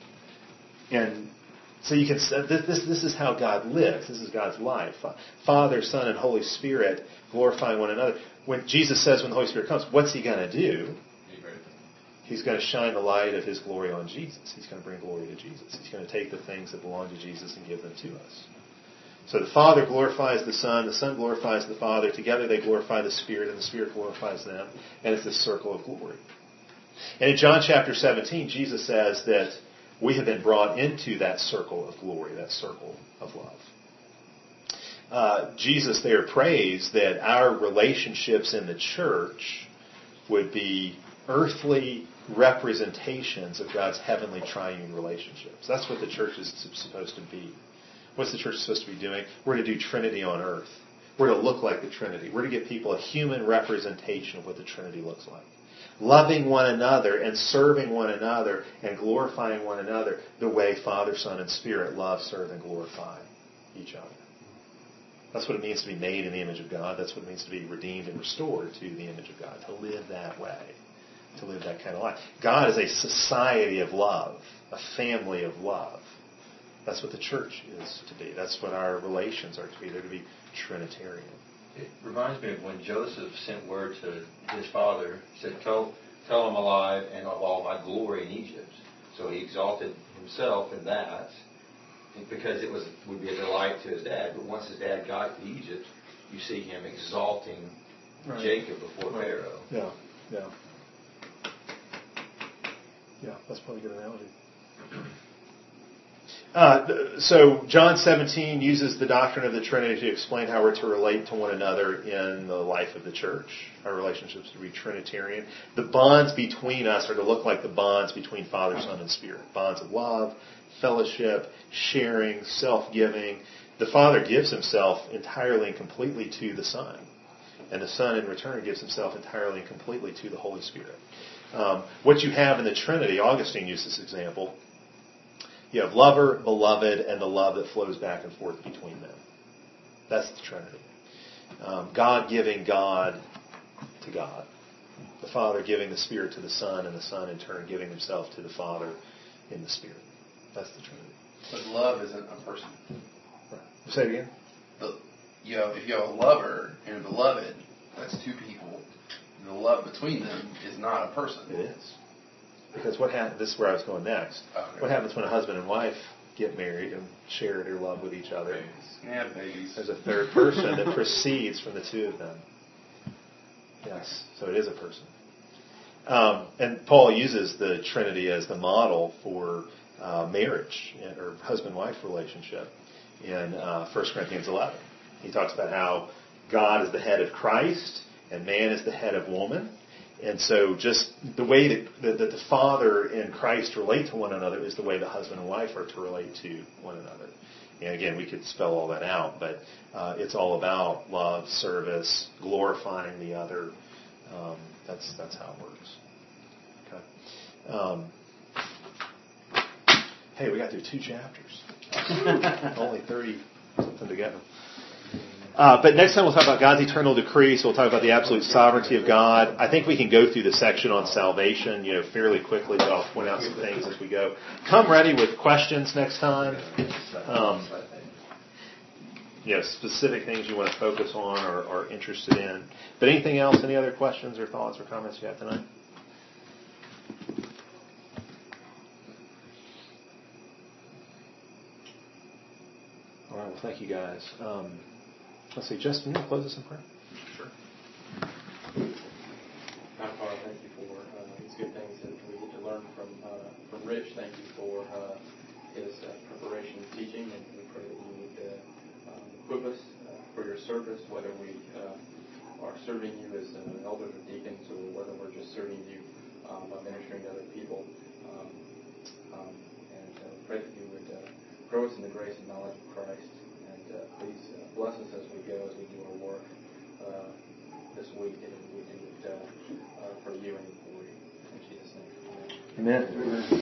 And so you can this, this this is how God lives. This is God's life. Father, Son, and Holy Spirit glorifying one another. When Jesus says when the Holy Spirit comes, what's He going to do? He's going to shine the light of His glory on Jesus. He's going to bring glory to Jesus. He's going to take the things that belong to Jesus and give them to us. So the Father glorifies the Son. The Son glorifies the Father. Together they glorify the Spirit, and the Spirit glorifies them. And it's this circle of glory. And in John chapter seventeen, Jesus says that we have been brought into that circle of glory, that circle of love. Uh, Jesus there prays that our relationships in the church would be earthly representations of God's heavenly triune relationships. That's what the church is supposed to be. What's the church supposed to be doing? We're to do Trinity on earth. We're to look like the Trinity. We're to give people a human representation of what the Trinity looks like. Loving one another and serving one another and glorifying one another the way Father, Son, and Spirit love, serve, and glorify each other. That's what it means to be made in the image of God. That's what it means to be redeemed and restored to the image of God, to live that way. To live that kind of life. God is a society of love, a family of love. That's what the church is to be. That's what our relations are to be. They're to be Trinitarian. It reminds me of when Joseph sent word to his father, he said, tell, tell him alive and of all my glory in Egypt. So he exalted himself in that because it was would be a delight to his dad. But once his dad got to Egypt, you see him exalting right. Jacob before right. Pharaoh. Yeah, yeah. Yeah, that's probably a good analogy. Uh, so John seventeen uses the doctrine of the Trinity to explain how we're to relate to one another in the life of the church. Our relationships to be Trinitarian. The bonds between us are to look like the bonds between Father, Son, and Spirit. Bonds of love, fellowship, sharing, self-giving. The Father gives Himself entirely and completely to the Son. And the Son in return gives Himself entirely and completely to the Holy Spirit. Um, what you have in the Trinity, Augustine used this example. You have lover, beloved, and the love that flows back and forth between them. That's the Trinity. Um, God giving God to God. The Father giving the Spirit to the Son, and the Son in turn giving himself to the Father in the Spirit. That's the Trinity. But love isn't a person. Right. Say it again. The, you know, if you have a lover and a beloved, that's two people. And the love between them is not a person. It is. Because what happens, this is where I was going next. Okay. What happens when a husband and wife get married and share their love with each other? Yeah, babies. There's a third person that proceeds from the two of them. Yes, so it is a person. Um, and Paul uses the Trinity as the model for uh, marriage or husband-wife relationship in uh, First Corinthians eleven. He talks about how God is the head of Christ and man is the head of woman. And so just the way that, that, that the Father and Christ relate to one another is the way the husband and wife are to relate to one another. And again, we could spell all that out, but uh, it's all about love, service, glorifying the other. Um, that's that's how it works. Okay. Um, hey, we got through two chapters. Only thirty something to go. Uh, but next time we'll talk about God's eternal decree, so we'll talk about the absolute sovereignty of God. I think we can go through the section on salvation, you know, fairly quickly, but I'll point out some things as we go. Come ready with questions next time. Um, you know, specific things you want to focus on or are interested in. But anything else, any other questions or thoughts or comments you have tonight? All right, well, thank you guys. Um, Let's see, Justin, you want to close this in prayer? Sure. My Father, thank you for uh, these good things that we get to learn from uh, from Rich. Thank you for uh, his uh, preparation and teaching, and we pray that you would uh, um, equip us uh, for your service, whether we uh, are serving you as uh, elders or deacons, or whether we're just serving you um, by ministering to other people. Um, um, and uh, pray that you would uh, grow us in the grace and knowledge of Christ. And uh, please uh, bless us as we go, as we do our work uh, this week, and we do it uh, uh, for you and for you. In Jesus' name. Amen. Amen.